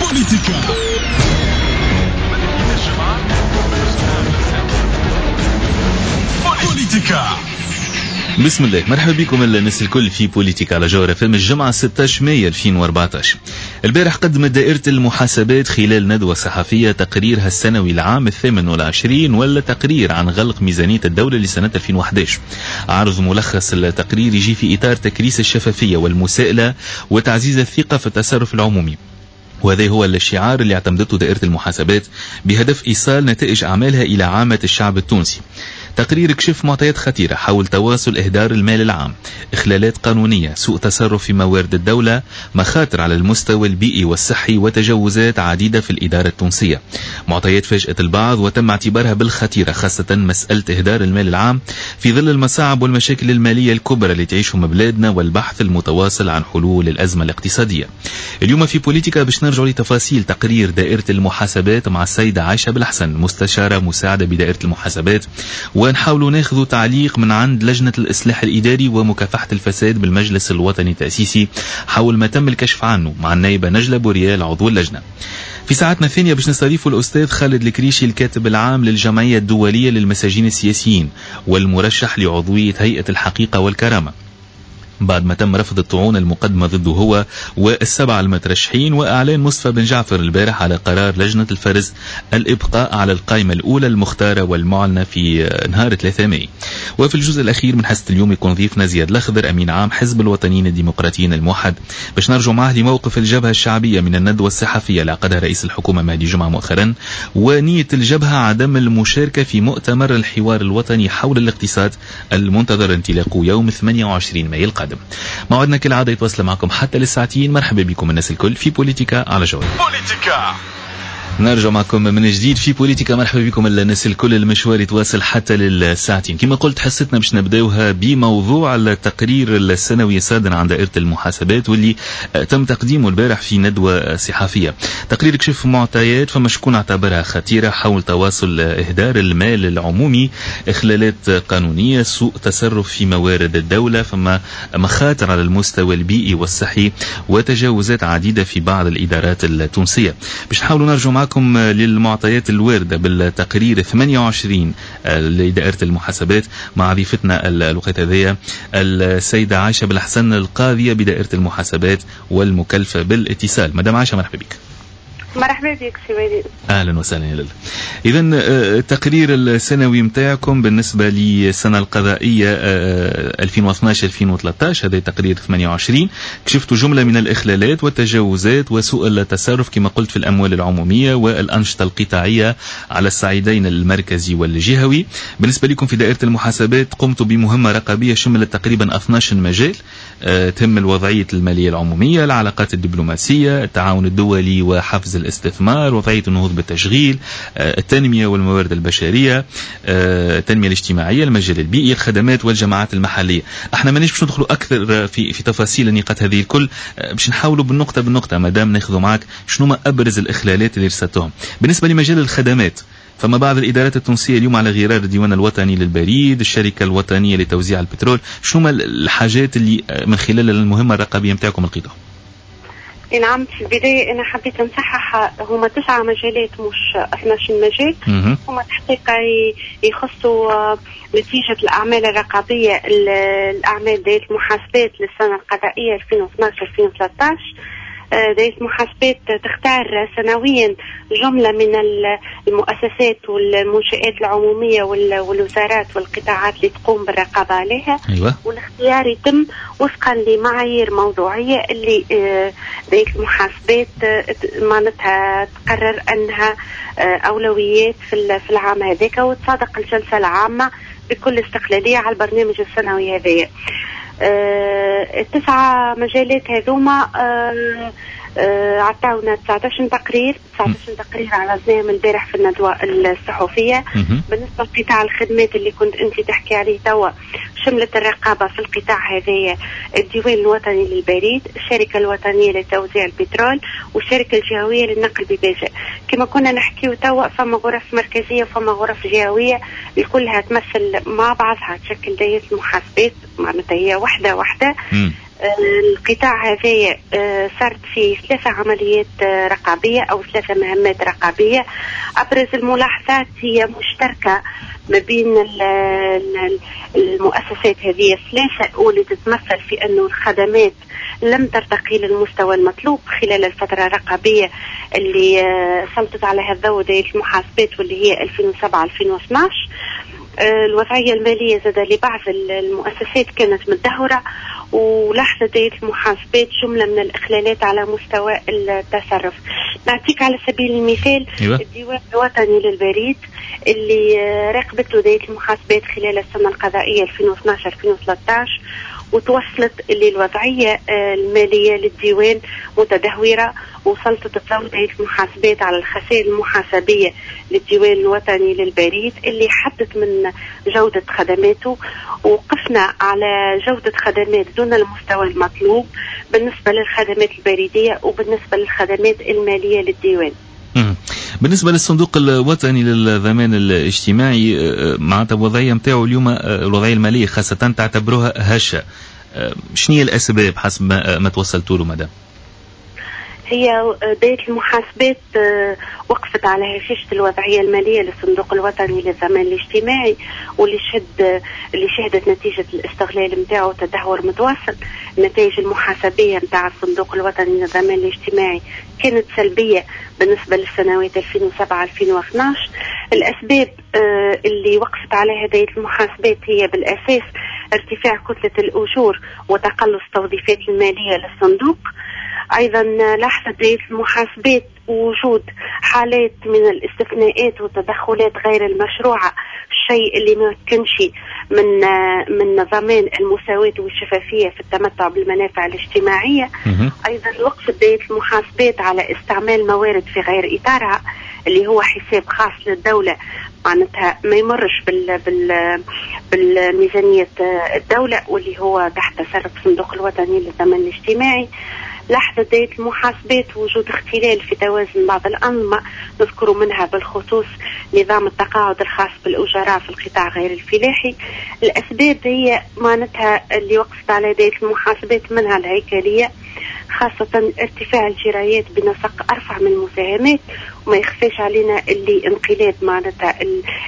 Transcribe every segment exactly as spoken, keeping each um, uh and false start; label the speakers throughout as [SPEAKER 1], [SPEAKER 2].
[SPEAKER 1] بوليتيكا. بوليتيكا. بسم الله، مرحبا بكم الناس الكل في بوليتيكا على جوهر فم الجمعة ستة عشر مايو ألفين وأربعطاش. البارح قدمت دائرة المحاسبات خلال ندوة صحفية تقريرها السنوي العام الثامن والعشرين ولا تقرير عن غلق ميزانية الدولة لسنة ألفين وأحد عشر. عرض ملخص التقرير يجي في إطار تكريس الشفافية والمساءلة وتعزيز الثقة في التصرف العمومي، وهذا هو الشعار اللي اعتمدته دائرة المحاسبات بهدف إيصال نتائج أعمالها إلى عامة الشعب التونسي. تقرير كشف معطيات خطيرة حول تواصل إهدار المال العام، إخلالات قانونية، سوء تصرف في موارد الدولة، مخاطر على المستوى البيئي والصحي، وتجاوزات عديدة في الإدارة التونسية. معطيات فاجأت البعض وتم اعتبارها بالخطيرة، خاصة مسألة إهدار المال العام في ظل المصاعب والمشاكل المالية الكبرى اللي تعيشهم بلادنا والبحث المتواصل عن حلول الأزمة الاقتصادية. اليوم في بوليتيكا باش نرجع لتفاصيل تقرير دائرة المحاسبات مع السيدة عائشة بالحسن، مستشارة مساعدة بدائرة المحاسبات، ونحاولوا ناخذوا تعليق من عند لجنة الإصلاح الإداري ومكافحة الفساد بالمجلس الوطني التأسيسي حول ما تم الكشف عنه مع النائبة نجلة بوريال عضو اللجنة. في ساعتنا الثانية باش نستضيفوا الأستاذ خالد الكريشي، الكاتب العام للجمعية الدولية للمساجين السياسيين والمرشح لعضوية هيئة الحقيقة والكرامة، بعد ما تم رفض الطعون المقدمة ضده هو والسبعة المترشحين، وأعلان مصطفى بن جعفر البارح على قرار لجنة الفرز الإبقاء على القائمة الأولى المختارة والمعلنة في نهار ثلاثة مايو. وفي الجزء الأخير من حلقة اليوم يكون ضيفنا زياد الأخضر، أمين عام حزب الوطنيين الديمقراطيين الموحد، باش نرجع معه لموقف الجبهة الشعبية من الندوة الصحفية اللي عقدها رئيس الحكومة مهدي جمعة مؤخرا، ونية الجبهة عدم المشاركة في مؤتمر الحوار الوطني حول الاقتصاد المنتظر انطلاقه يوم ثمانية وعشرين مايو القادم. موعدنا كالعادة يتواصل معكم حتى للساعتين. مرحبا بكم الناس الكل في بوليتيكا على جوهر. بوليتيكا. نرجع معكم من جديد في بوليتيكا. مرحبا بكم الناس الكل، المشوار يتواصل حتى للساعتين. كما قلت حصتنا باش نبداوها بموضوع التقرير السنوي الصادر عن دائرة المحاسبات واللي تم تقديمه البارح في ندوة صحفية. تقرير كشف معطيات فما شكون اعتبرها خطيرة حول تواصل إهدار المال العمومي، إخلالات قانونية، سوء تصرف في موارد الدولة، فما مخاطر على المستوى البيئي والصحي، وتجاوزات عديدة في بعض الإدارات التونسية. باش نحاولوا نرجع معكم للمعطيات الواردة بالتقرير ثمانية وعشرين لدائرة المحاسبات مع ضيفتنا الوقت هذية السيدة عائشة بالحسن، القاضية بدائرة المحاسبات والمكلفة بالاتصال. مدام عائشة مرحبا بك.
[SPEAKER 2] مرحبا بك سيدي.
[SPEAKER 1] اهلا وسهلا يا لاله. اذا التقرير السنوي متاعكم بالنسبه للسنه القضائيه ألفين واثناش ألفين وثلاثة عشر، هذا تقرير ثمانية وعشرين، كشفتوا جمله من الاخلالات والتجاوزات وسوء التصرف كما قلت في الاموال العموميه والانشطه القطاعيه على الصعيدين المركزي والجهوي. بالنسبه لكم في دائره المحاسبات قمتوا بمهمه رقابيه شملت تقريبا اثناش مجال، تم الوضعيه الماليه العموميه، العلاقات الدبلوماسيه، التعاون الدولي وحفز الاستثمار، وضعية النهوض بالتشغيل، التنمية والموارد البشرية، التنمية الاجتماعية، المجال البيئي، الخدمات والجماعات المحلية. احنا مانيش باش ندخلوا أكثر في في تفاصيل النقاط هذه الكل، باش نحاولوا بالنقطة بالنقطة مادام ناخذوا معك شنو ما أبرز الإخلالات اللي رصدتهم. بالنسبة لمجال الخدمات، فما بعض الإدارات التونسية اليوم على غرار الديوان الوطني للبريد، الشركة الوطنية لتوزيع البترول، شنو ما الحاجات اللي من خلال المهمة الرقابية متاعكم لقيتوها؟
[SPEAKER 2] نعم، في البداية أنا حبيت نصحح، هما تسعة مجالات مش اثناش مجال. هما تحقيق يخصوا نتيجة الأعمال الرقابية، الأعمال دائرة المحاسبات للسنة القضائية ألفين واثناش ألفين وثلاثة عشر. دائرة المحاسبات تختار سنويا جملة من المؤسسات والمنشآت العمومية والوزارات والقطاعات اللي تقوم بالرقابة عليها.
[SPEAKER 1] أيوة.
[SPEAKER 2] والاختيار يتم وفقا لمعايير موضوعية اللي دائرة المحاسبات معناتها تقرر أنها أولويات في العام هذاك، وتصادق الجلسة العامة بكل استقلالية على البرنامج السنوي هذا. آه، التسعة مجالات هذوما آه، آه، عطاونا تسعة عشر تقرير تسعة عشر تقرير عرضناهم البارح في الندوة الصحفية. بالنسبة لقطاع الخدمات اللي كنت انت تحكي عليه توا، شملت الرقابة في القطاع هذايا الديوان الوطني للبريد، الشركة الوطنية لتوزيع البترول، والشركة الجهوية للنقل بباجة. كما كنا نحكيو توا فما غرف مركزية وفما غرف جهوية كلها تمثل مع بعضها تشكل دائرة المحاسبات، معناتها هي وحدة وحدة. القطاع هذا صارت فيه ثلاثة عمليات رقابية أو ثلاثة مهمات رقابية. أبرز الملاحظات هي مشتركة ما بين المؤسسات هذه الثلاثة، واللي تتمثل في أنه الخدمات لم ترتقي للمستوى المطلوب خلال الفترة الرقابية اللي سلطت عليها الضوء دائرة المحاسبات، واللي هي ألفين وسبعة ألفين واثناشر. الوضعية المالية زاد لبعض المؤسسات كانت متدهورة، ولاحظت دائرة المحاسبات جملة من الإخلالات على مستوى التصرف. نعطيك على سبيل المثال
[SPEAKER 1] إيوه.
[SPEAKER 2] الديوان الوطني للبريد اللي راقبته دائرة المحاسبات خلال السنة القضائية ألفين واثناشر ألفين وثلاثة عشر، وتوصلت للوضعية المالية للديوان متدهورة، وسلطت الضوء دائرة المحاسبات على الخسائر المحاسبية للديوان الوطني للبريد اللي حدت من جودة خدماته، وقفنا على جودة خدمات دون المستوى المطلوب بالنسبة للخدمات البريدية وبالنسبة للخدمات المالية للديوان.
[SPEAKER 1] بالنسبة للصندوق الوطني للضمان الاجتماعي، معناتها الوضعية متاعه اليوم الوضعية المالية خاصة تعتبروها هشة، شنو هي الأسباب حسب ما, ما توصلتوا له مدام؟
[SPEAKER 2] هي دائرة المحاسبات وقفت على هشاشة الوضعية المالية للصندوق الوطني للضمان الاجتماعي، واللي شهد اللي شهدت نتيجة الاستغلال متاعه تدهور متواصل. النتائج المحاسبية متاع الصندوق الوطني للضمان الاجتماعي كانت سلبية بالنسبة للسنوات ألفين وسبعة ألفين واثناشر. الأسباب اللي وقفت عليها دائرة المحاسبات هي بالأساس ارتفاع كتلة الأجور وتقلص التوظيفات المالية للصندوق. أيضا لاحظت دائرة المحاسبات وجود حالات من الاستثناءات والتدخلات غير المشروعة، الشيء اللي ما كانش من من ضمان المساواة والشفافية في التمتع بالمنافع الاجتماعية. أيضا وقفت دائرة المحاسبات على استعمال موارد في غير إطارها، اللي هو حساب خاص للدولة معناتها ما يمرش بال بال بالميزانية الدولة، واللي هو تحت تصرف الصندوق الوطني للضمان الاجتماعي. لاحظت دائرة المحاسبات وجود اختلال في توازن بعض الأنظمة، نذكر منها بالخصوص نظام التقاعد الخاص بالأجراء في القطاع غير الفلاحي. الأسباب هي معناتها اللي وقفت على دائرة المحاسبات منها الهيكلية، خاصة ارتفاع الجرايات بنسق أرفع من المساهمات، وما يخفيش علينا اللي انقلاب معناتها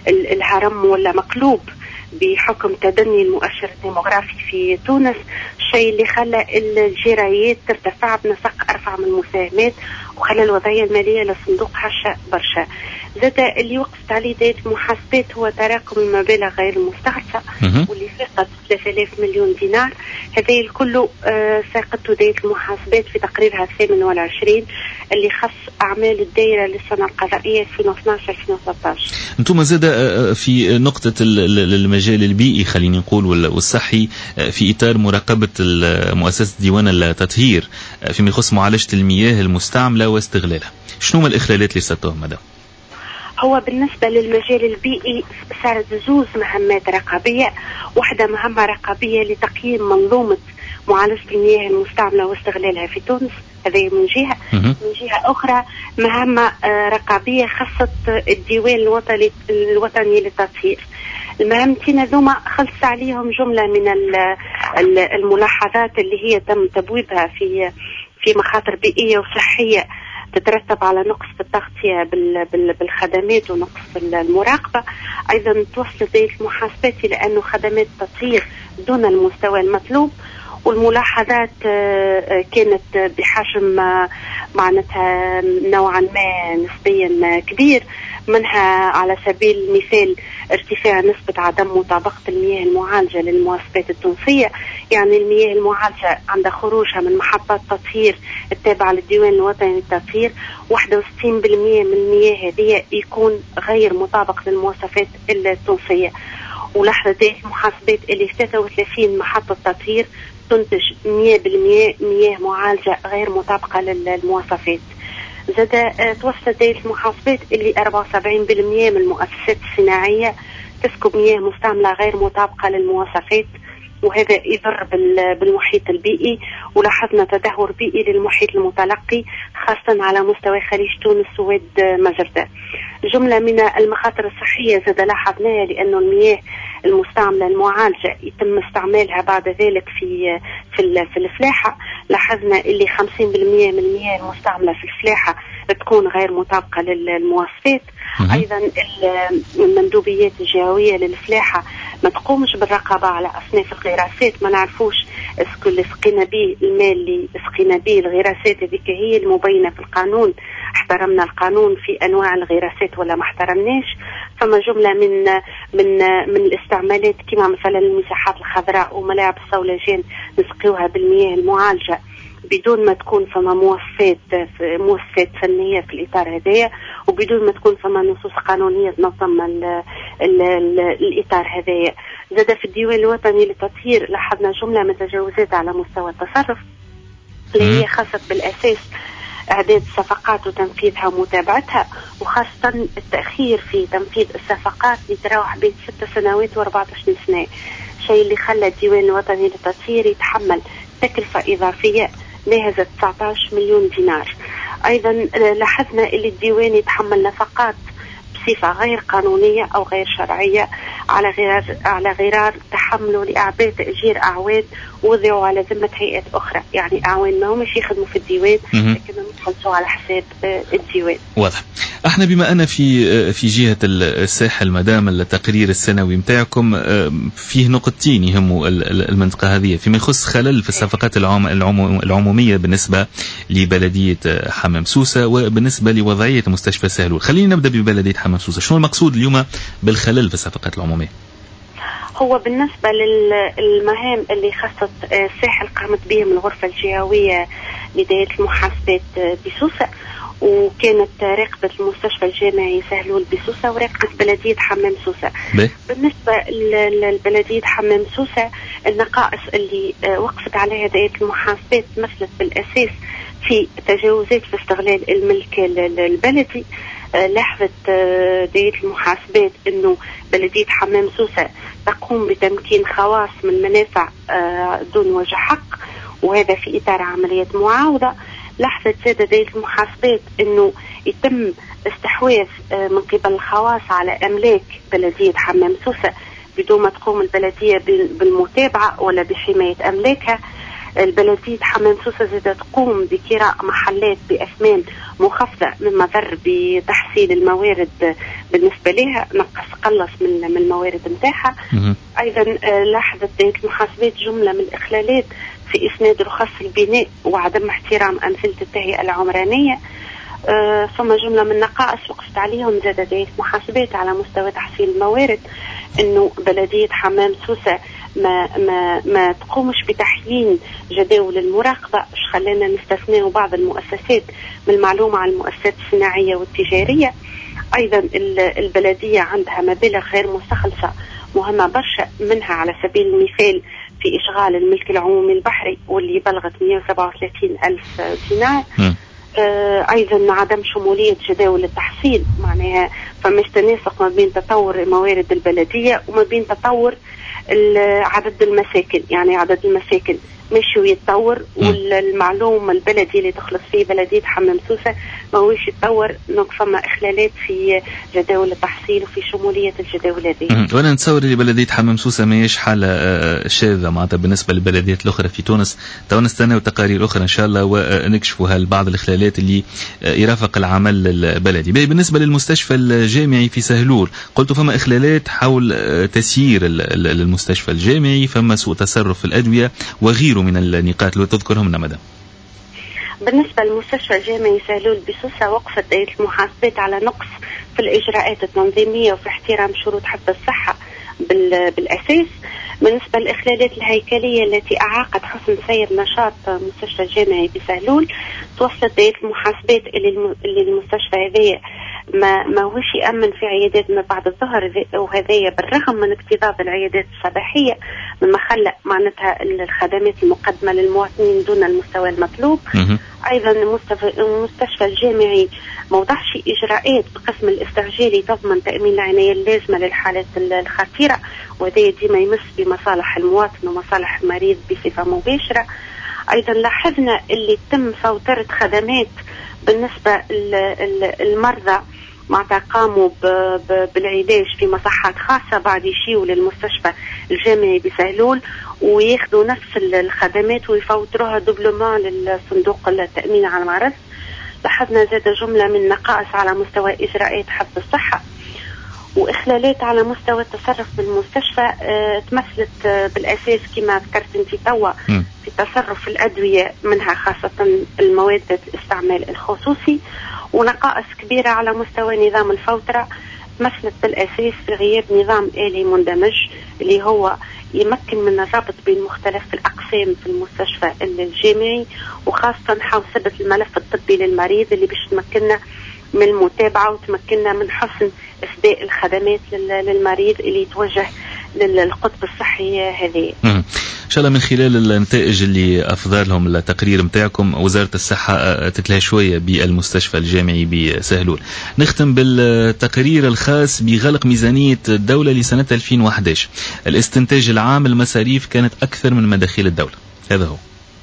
[SPEAKER 2] الهرم ولا مقلوب بحكم تدني المؤشر الديموغرافي في تونس، الشيء اللي خلى الجرايات ترتفع بنسق أرفع من المساهمات وخلى الوضعية المالية للصندوق هشة برشا. زاد اللي وقفت عليه دائرة المحاسبات هو تراكم المبالغ غير المستخلصة واللي فاقت ثلاثة آلاف مليون دينار. هذا الكل آه ساقته دائرة المحاسبات في تقريرها الثامن والعشرين اللي خص أعمال الدائرة للسنة القضائية ألفين واثناشر ألفين وثلاثة عشر.
[SPEAKER 1] أنتم زاد في نقطة المجال البيئي خليني نقول والصحي في إطار مراقبة مؤسسة ديوان التطهير فيما يخص معالجة المياه المستعملة واستغلالها، شنو ما الإخلالات اللي صارتهم مدام؟
[SPEAKER 2] هو بالنسبة للمجال البيئي صارت زوز مهمات رقابية، واحدة مهمة رقابية لتقييم منظومة معالجة المياه المستعملة واستغلالها في تونس، هذه من جهة. من جهة أخرى مهمة رقابية خاصة الديوان الوطني الوطني للتطهير. المهمتين هذوما خلص عليهم جملة من الملاحظات اللي هي تم تبويبها في في مخاطر بيئية وصحية تترتب على نقص في التغطية بالخدمات ونقص في المراقبة. أيضا توصلت دائرة المحاسبات إلى أنه خدمات التطهير دون المستوى المطلوب، والملاحظات كانت بحجم معناتها نوعا ما نسبيا كبير، منها على سبيل المثال ارتفاع نسبة عدم مطابقة المياه المعالجة للمواصفات التونسية. يعني المياه المعالجة عند خروجها من محطات تطهير التابعة للديوان الوطني للتطهير واحد وستين بالمئة من المياه هذه يكون غير مطابق للمواصفات التونسية. ولاحظت دائرة المحاسبات اللي ثلاثة وثلاثين محطة تطهير تنتج مئة بالمئة مياه معالجة غير مطابقة للمواصفات. زاد توصلت دائرة المحاسبات اللي أربعة وسبعين بالمئة من المؤسسات الصناعية تسكب مياه مستعملة غير مطابقة للمواصفات، وهذا يضر بالمحيط البيئي. ولاحظنا تدهور بيئي للمحيط المتلقي خاصة على مستوى خليج تونس وواد مجردة. جملة من المخاطر الصحية زاد لاحظناها، لأنه المياه المستعملة المعالجة يتم استعمالها بعد ذلك في في في الفلاحة. لاحظنا اللي خمسين بالمئة من المياه المستعملة في الفلاحة تكون غير مطابقة للمواصفات. أيضا المندوبيات الجهوية للفلاحة ما تقومش بالرقابة على أصناف الغراسات، ما نعرفوش اسكو اللي سقينا به الماء اللي سقينا به الغراسات هذيك هي المبينة في القانون، احترمنا القانون في أنواع الغراسات ولا ما احترمناش. فما جملة من من من الاستعمالات كما مثلا المساحات الخضراء وملاعب الصولجان نسقيوها بالمياه المعالجة بدون ما تكون فما موصفات موصفات فنية في الإطار هذايا، وبدون ما تكون فما نصوص قانونية تنظم ال ال ال الإطار هذايا. زاد في الديوان الوطني للتطهير لاحظنا جملة من تجاوزات على مستوى التصرف اللي هي خاصة بالأساس إعداد الصفقات وتنفيذها ومتابعتها، وخاصة التأخير في تنفيذ الصفقات اللي تراوح بين ست سنوات وأربعة عشر سنة، شيء اللي خلى الديوان الوطني للتطهير يتحمل تكلفة إضافية ناهزة تسعة عشر مليون دينار. أيضا لاحظنا اللي الديوان يتحمل نفقات بصفة غير قانونية أو غير شرعية على غرار على غرار تحمله لأعباء تأجير أعوان وضعوا على ذمة هيئات أخرى، يعني أعوان ما همش يخدموا في الديوان لكنهم يخلصوا على حساب الديوان.
[SPEAKER 1] واضح. احنا بما أن في في جهة الساحل مدام التقرير السنوي متاعكم فيه نقطتين يهموا المنطقة هذه فيما يخص خلل في الصفقات العمومية بالنسبة لبلدية حمام سوسة وبالنسبة لوضعية مستشفى سهلول. خلينا نبدأ ببلدية حمام سوسة. شنو المقصود اليوم بالخلل في الصفقات العمومية؟
[SPEAKER 2] هو بالنسبة للمهام اللي خاصة الساحل قامت بهم الغرفة الجهوية لداية المحاسبات بسوسة، وكانت راقبة المستشفى الجامعي سهلول بسوسة وراقبة بلدية حمام سوسة. بالنسبة لبلدية حمام سوسة النقائص اللي وقفت عليها داية المحاسبات مثلت بالأساس في تجاوزات في استغلال الملك البلدي. لاحظت داية المحاسبات أنه بلدية حمام سوسة تقوم بتمكين خواص من منافع دون وجه حق، وهذا في إطار عملية معاوضة. لاحظت زادة داية المحاسبات أنه يتم استحواذ من قبل الخواص على أملاك بلدية حمام سوسة بدون ما تقوم البلدية بالمتابعة ولا بحماية أملاكها. البلدية حمام سوسة زادة تقوم بكراء محلات بأثمان مخفضة مما ضر بتحصيل الموارد بالنسبة لها، نقص قلص من من الموارد متاعها. أيضا لاحظت داية المحاسبات جملة من الإخلالات في إسناد رخص البناء وعدم احترام أنزلة التهيئة العمرانية. ثم جملة من نقائص وقفت عليهم زادة داية المحاسبات على مستوى تحصيل الموارد، إنه بلدية حمام سوسة ما ما ما تقومش بتحيين جداول المراقبة، اش خلانا نستثني بعض المؤسسات من المعلومة عن المؤسسات الصناعية والتجارية. أيضا البلدية عندها مبالغ غير مستخلصة مهمة برشا، منها على سبيل المثال في إشغال الملك العمومي البحري واللي بلغت مئة وسبعة وثلاثين ألف دينار. آه أيضا عدم شمولية جداول التحصيل، معناها فمش تناسق ما بين تطور موارد البلدية وما بين تطور عدد المساكن، يعني عدد المساكن مش يتطور والمعلوم البلدي اللي تخلص فيه بلدية حمام سوسة ما هوش يتطور. فما إخلالات في جداول التحصيل وفي شمولية الجداول هذه.
[SPEAKER 1] وأنا نتصور اللي بلدية حمام سوسة ما هيش حالة شاذة معناتها بالنسبة للبلديات الأخرى في تونس. تو نستنى تقارير أخرى إن شاء الله ونكشفوا هالبعض الإخلالات اللي يرافق العمل البلدي. بالنسبة للمستشفى الجامعي في سهلول قلت فما إخلالات حول تسيير المستشفى الجامعي، فما سوء تصرف في الأدوية وغيره من النقاط اللي تذكرهم لنا مدام.
[SPEAKER 2] بالنسبة للمستشفى الجامعي سهلول بسوسة وقفت دائرة المحاسبات على نقص في الإجراءات التنظيمية وفي احترام شروط حفظ الصحة بالأساس. بالنسبة للإخلالات الهيكلية التي أعاقت حسن سير نشاط مستشفى الجامعي بسهلول توصلت دائرة المحاسبات اللي المستشفى هذه ما ما هوش يأمن في عيادات ما بعد الظهر، وهذايا بالرغم من اكتظاظ العيادات الصباحية مما خلى معناتها الخدمات المقدمة للمواطنين دون المستوى المطلوب. أيضا المستشفى الجامعي موضعش إجراءات بقسم الاستعجالي تضمن تأمين العناية اللازمة للحالات الخطيرة، وهذا ديما يمس بمصالح المواطن ومصالح المريض بصفة مباشرة. أيضا لاحظنا اللي تم فوترة خدمات بالنسبة للمرضى معناتها قاموا بالعلاج في مصحات خاصة بعد يشيوا للمستشفى الجامعي بسهلول وياخذوا نفس الخدمات ويفوتروها دوبلومون للصندوق التأمين على المرض. لاحظنا زاد جملة من نقائص على مستوى إجراءات حفظ الصحة وإخلالات على مستوى التصرف بالمستشفى اه تمثلت اه بالأساس كما ذكرت انت توا في تصرف الأدوية منها خاصة المواد ذات الاستعمال الخصوصي، ونقائص كبيرة على مستوى نظام الفوترة تمثلت بالأساس في غياب نظام آلي مندمج اللي هو يمكن من الربط بين مختلف الأقسام في المستشفى الجامعي وخاصة حوسبة الملف الطبي للمريض اللي باش تمكننا من المتابعة وتمكننا من حسن إسداء الخدمات للمريض اللي يتوجه للقطب الصحي هذه.
[SPEAKER 1] إن شاء الله من خلال النتائج اللي أفضل لهم التقرير متاعكم وزارة الصحة تتلهى شوية بالمستشفى الجامعي بسهلول. نختم بالتقرير الخاص بغلق ميزانية الدولة لسنة ألفين وأحد عشر. الاستنتاج العام المصاريف كانت أكثر من مداخيل الدولة، هذا هو.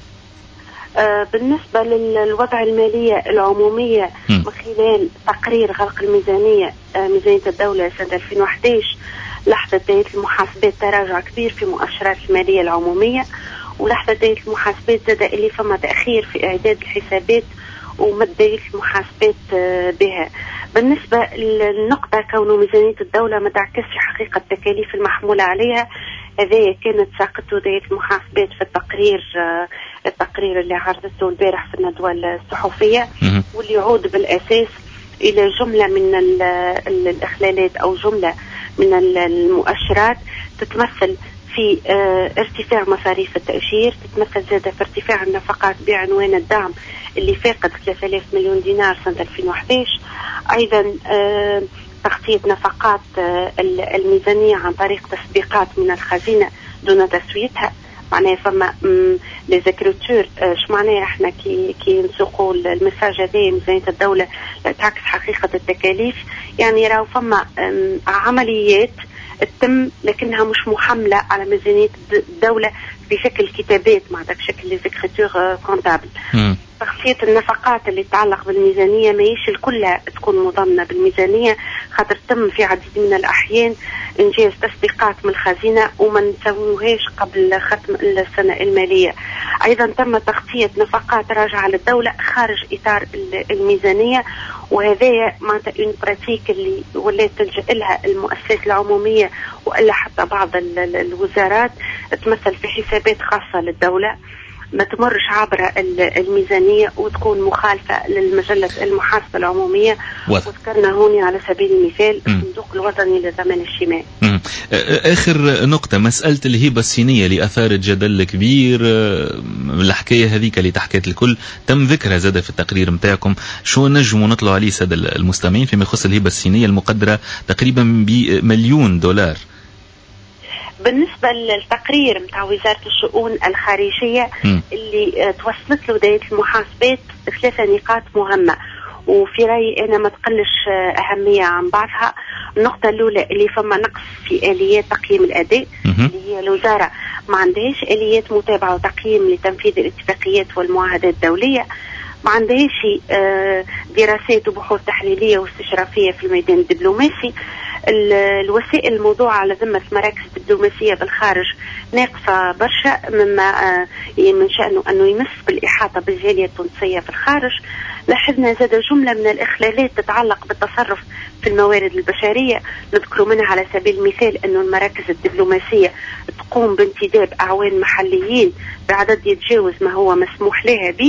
[SPEAKER 2] آه بالنسبة للوضع المالية العمومية م. من خلال تقرير غلق الميزانية آه ميزانية الدولة سنة ألفين وأحد عشر لحظة بداية المحاسبات تراجع كبير في مؤشرات المالية العمومية، ولحظة بداية المحاسبات زاد اللي فما تأخير في إعداد الحسابات ومداية المحاسبات بها. بالنسبة للنقطة كون ميزانية الدولة ما تعكسش حقيقة التكاليف المحمولة عليها، هذه كانت ساقطة بداية المحاسبات في التقرير التقرير اللي عرضته البارح في الندوة الصحفية، واللي يعود بالأساس إلى جملة من الإخلالات أو جملة من المؤشرات تتمثل في اه ارتفاع مصاريف التأشير، تتمثل زادة في ارتفاع النفقات بعنوان الدعم اللي فاقد ثلاثة آلاف مليون دينار سنة ألفين وأحد عشر. أيضا اه تغطية نفقات اه الميزانية عن طريق تسبيقات من الخزينة دون تسويتها. معناها فما لي زيكروتور اش معناها احنا كي كي نسوقوا المساج هذا ميزانية الدولة لا تعكس حقيقة التكاليف، يعني راهو فما عمليات تتم لكنها مش محملة على ميزانية الدولة بشكل كتابات معناتها بشكل لي زيكروتور كونتابل. تغطية النفقات اللي تتعلق بالميزانية ماهيش الكلها تكون مضمنة بالميزانية، خاطر تم في عديد من الأحيان إنجاز تسبيقات من الخزينة وما نسويوهاش قبل ختم السنة المالية. أيضا تم تغطية نفقات راجعة للدولة خارج إطار الميزانية، وهذا معناتها اون براتيك اللي ولات تلجأ لها المؤسسات العمومية وإلا حتى بعض الوزارات تمثل في حسابات خاصة للدولة ما تمرش عبر الميزانية وتكون مخالفة للمجلة المحاسبة العمومية. وذكرنا هوني على سبيل المثال الصندوق الوطني للضمان الاجتماعي.
[SPEAKER 1] آخر نقطة مسألة الهبة الصينية اللي أثارت جدل كبير، الحكاية هذيك اللي تحكيت الكل تم ذكرها زادة في التقرير متاعكم، شو نجموا نطلع عليه سادة المستمعين فيما يخص الهبة الصينية المقدرة تقريبا بمليون دولار؟
[SPEAKER 2] بالنسبة للتقرير متاع وزارة الشؤون الخارجية م. اللي توصلت له بداية المحاسبات ثلاثة نقاط مهمة وفي رأيي أنا ما تقلش أهمية عن بعضها. النقطة الأولى اللي فما نقص في آليات تقييم الأداء اللي هي الوزارة ما عندهاش آليات متابعة وتقييم لتنفيذ الاتفاقيات والمعاهدات الدولية، ما عندهاش دراسات وبحوث تحليلية واستشرافية في الميدان الدبلوماسي. الوسائل الموضوعة على ذمة مراكز الدبلوماسية بالخارج ناقصة برشا، مما من شأنه أنه يمس بالإحاطة بالجالية التونسية في الخارج. لاحظنا زاد جملة من الإخلالات تتعلق بالتصرف في الموارد البشرية، نذكر منها على سبيل المثال أن المراكز الدبلوماسية تقوم بانتداب أعوان محليين بعدد يتجاوز ما هو مسموح لها به،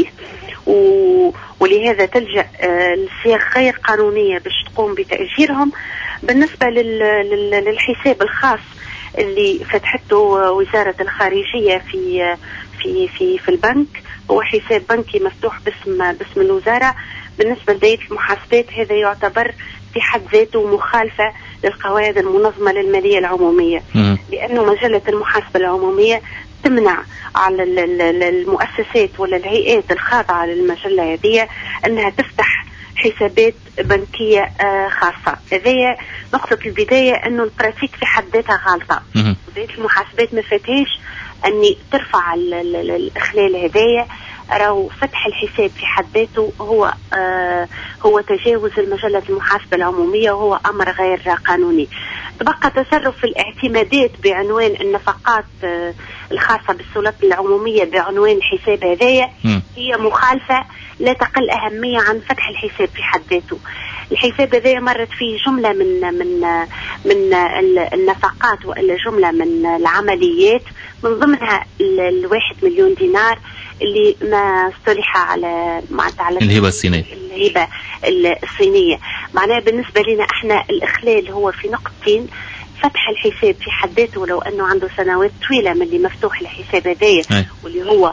[SPEAKER 2] ولهذا تلجأ لصيغ غير قانونية باش تقوم بتأجيرهم. بالنسبة للحساب الخاص اللي فتحته وزارة الخارجية في في في في البنك، هو حساب بنكي مفتوح باسم باسم الوزارة. بالنسبة لداية المحاسبات هذا يعتبر في حد ذاته مخالفة للقواعد المنظمة للمالية العمومية، لأنه مجلة المحاسبة العمومية تمنع على المؤسسات ولا الهيئات الخاضعة للمجلة هذه أنها تفتح حسابات بنكية خاصة. هذه نقطة البداية، أنه البراتيك في حد ذاتها غلطة. بداية المحاسبات ما فاتهاش أني ترفع الإخلال هذايا راهو فتح الحساب في حد ذاته هو آه هو تجاوز المجلة المحاسبة العمومية، وهو أمر غير قانوني. تبقى تصرف الاعتمادات بعنوان النفقات آه الخاصة بالسلطات العمومية بعنوان الحساب هذايا هي مخالفة لا تقل أهمية عن فتح الحساب في حد ذاته. الحساب هذا مرت فيه جملة من من من النفقات وإلا جملة من العمليات، من ضمنها الواحد مليون دينار اللي ما اصطلح على على
[SPEAKER 1] الهبة الصينية
[SPEAKER 2] الهبة الصينية. معناها بالنسبة لنا احنا الإخلال هو في نقطتين: فتح الحساب في حد ذاته ولو أنه عنده سنوات طويلة من اللي مفتوح الحساب هذايا، واللي هو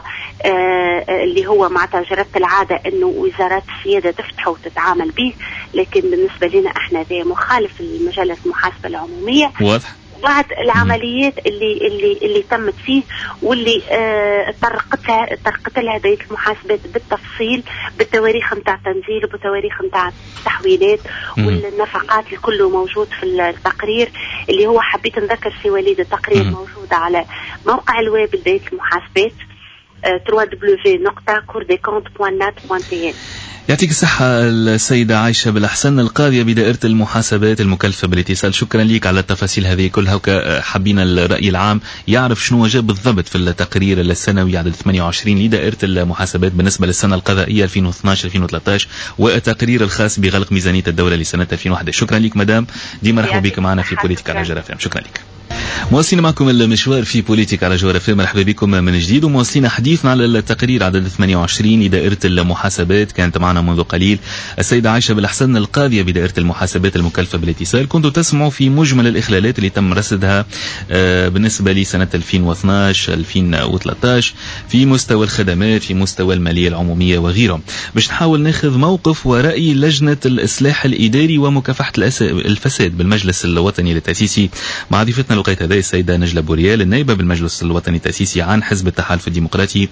[SPEAKER 2] آه اللي هو معناتها جرت العادة أنه وزارات السيادة تفتحه وتتعامل به، لكن بالنسبة لنا احنا ذا مخالف لمجلة المحاسبة العمومية.
[SPEAKER 1] واضح.
[SPEAKER 2] بعد العمليات اللي اللي اللي تمت فيه واللي آه طرقتها طرقت لها بيت المحاسبات بالتفصيل بالتواريخ نتاع تنزيل وبتواريخ نتاع التحويلات والنفقات الكل موجود في التقرير اللي هو حبيت نذكر في وليد التقرير موجود على موقع الويب لبيت المحاسبات دبليو دبليو دبليو دوت كور دي كونت دوت نت دوت تي ان.
[SPEAKER 1] يعطيك الصحة السيدة عايشة بالأحسن، القاضية بدائرة المحاسبات المكلفة بالاتصال. شكرا لك على التفاصيل هذه كلها، وحبينا الرأي العام يعرف شنو جاء بالضبط في التقرير السنوي عدد ثمانية وعشرين لدائرة المحاسبات بالنسبة للسنة القضائية ألفين واثني عشر ألفين وثلاثة عشر والتقرير الخاص بغلق ميزانية الدولة لسنة ألفين وأحد عشر. شكرا لك مدام دي، مرحبا بك معنا في بوليتيكا على جوهر اف ام. شكرا لك. مواصلين معكم المشوار في بوليتيكا على جوهر اف ام، مرحبا بكم من جديد، ومواصلين حديثنا على التقرير عدد ثمانية وعشرين لدائرة المحاسبات. كانت معنا منذ قليل السيدة عائشة بالأحسن القاضية بدائرة المحاسبات المكلفة بالاتصال. كنتوا تسمعوا في مجمل الإخلالات اللي تم رصدها بالنسبة لسنة ألفين واثني عشر ألفين وثلاثة عشر في مستوى الخدمات، في مستوى المالية العمومية وغيره. باش نحاول ناخذ موقف ورأي لجنة الإصلاح الإداري ومكافحة الفساد بالمجلس الوطني التأسيسي مع ضيفتنا لقيت هذا السيدة نجلة بوريال النائبة بالمجلس الوطني التأسيسي عن حزب التحالف الديمقراطي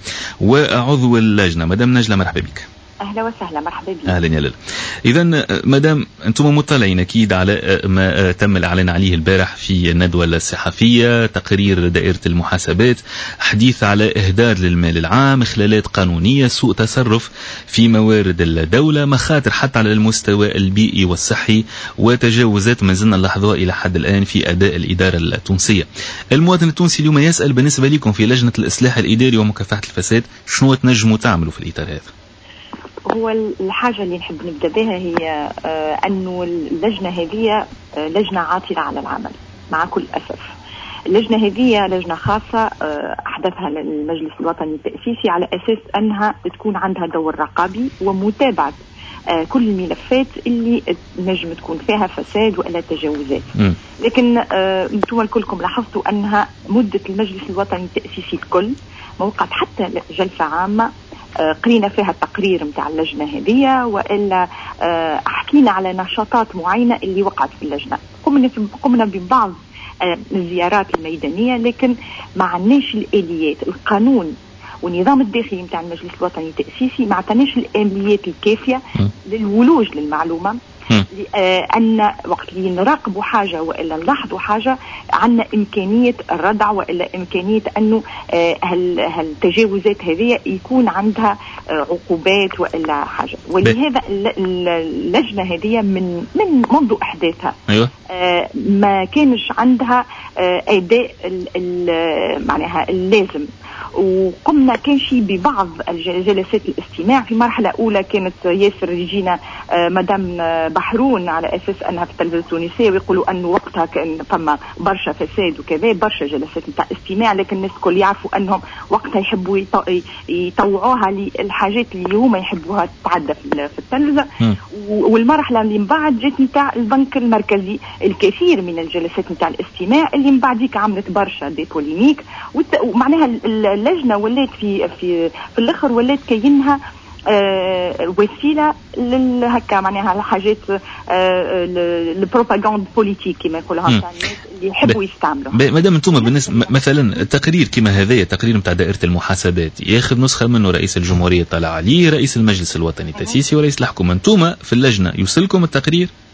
[SPEAKER 1] وعضو اللجنة. مدام نجلة مرحبا بك.
[SPEAKER 3] أهلا وسهلا، مرحبا بك.
[SPEAKER 1] أهلا يا ليلى. إذن مدام أنتم مطلعين أكيد على ما تم الإعلان عليه البارح في الندوة الصحفية، تقرير دائرة المحاسبات، حديث على إهدار للمال العام، إخلالات قانونية، سوء تصرف في موارد الدولة، مخاطر حتى على المستوى البيئي والصحي، وتجاوزات ما زلنا نلاحظها إلى حد الآن في أداء الإدارة التونسية. المواطن التونسي اليوم يسأل بالنسبة لكم في لجنة الإصلاح الإداري ومكافحة الفساد شنو تنجموا تعملوا في الإطار هذا؟
[SPEAKER 3] هو الحاجة اللي نحب نبدأ بها هي آه أنه اللجنة هذه آه لجنة عاطلة على العمل مع كل أسف. اللجنة هذه لجنة خاصة آه أحدثها المجلس الوطني التأسيسي على أساس أنها تكون عندها دور رقابي ومتابعة آه كل الملفات اللي نجم تكون فيها فساد وإلا تجاوزات. م. لكن آه أنتم الكلكم لاحظتوا أنها مدة المجلس الوطني التأسيسي الكل موقعت حتى جلسة عامة قرينا فيها التقرير متاع اللجنة هذه وإلا حكينا على نشاطات معينة اللي وقعت في اللجنة. قمنا قمنا ببعض الزيارات الميدانية، لكن ما عناش الآليات. القانون والنظام الداخلي متاع المجلس الوطني التأسيسي ما عطاناش الآليات الكافية للولوج للمعلومة، لأن وقت اللي نراقبوا حاجة وإلا نلاحظوا حاجة عنا إمكانية الردع وإلا إمكانية أنه هالتجاوزات هذه يكون عندها عقوبات وإلا حاجة. ولهذا اللجنة هذه من من منذ أحداثها أيوة. ما كانش عندها أداء معناها اللازم، وقمنا كان شيء ببعض جلسات الاستماع. في مرحلة أولى كانت ياسر يجينا مدام بحرون على أساس أنها في التلفزيون التونسية ويقولوا أنه وقتها كان فما برشا فساد وكذا، برشا جلسات متاع استماع، لكن الناس كل يعرفوا أنهم وقتها يحبوا يطوعوها للحاجات اللي هما يحبوها تتعدى في التلفزة. والمرحلة اللي من بعد جت متاع البنك المركزي، الكثير من الجلسات متاع الاستماع اللي من بعديك عملت برشا دي بوليميك، ومعناها اللجنة ولات في في في الآخر ولات كينها آه وسيلة للهكا معناها الحاجات آه البروباغاند بوليتيك كما يقولها الناس اللي يحبوا يستعملوا.
[SPEAKER 1] مادام انتم بالنسبة مثلا التقرير كما هذا تقرير متاع دائرة المحاسبات ياخذ نسخة منه رئيس الجمهورية طلع عليه رئيس المجلس الوطني التأسيسي ورئيس الحكومة، انتم في اللجنة يوصلكم التقرير؟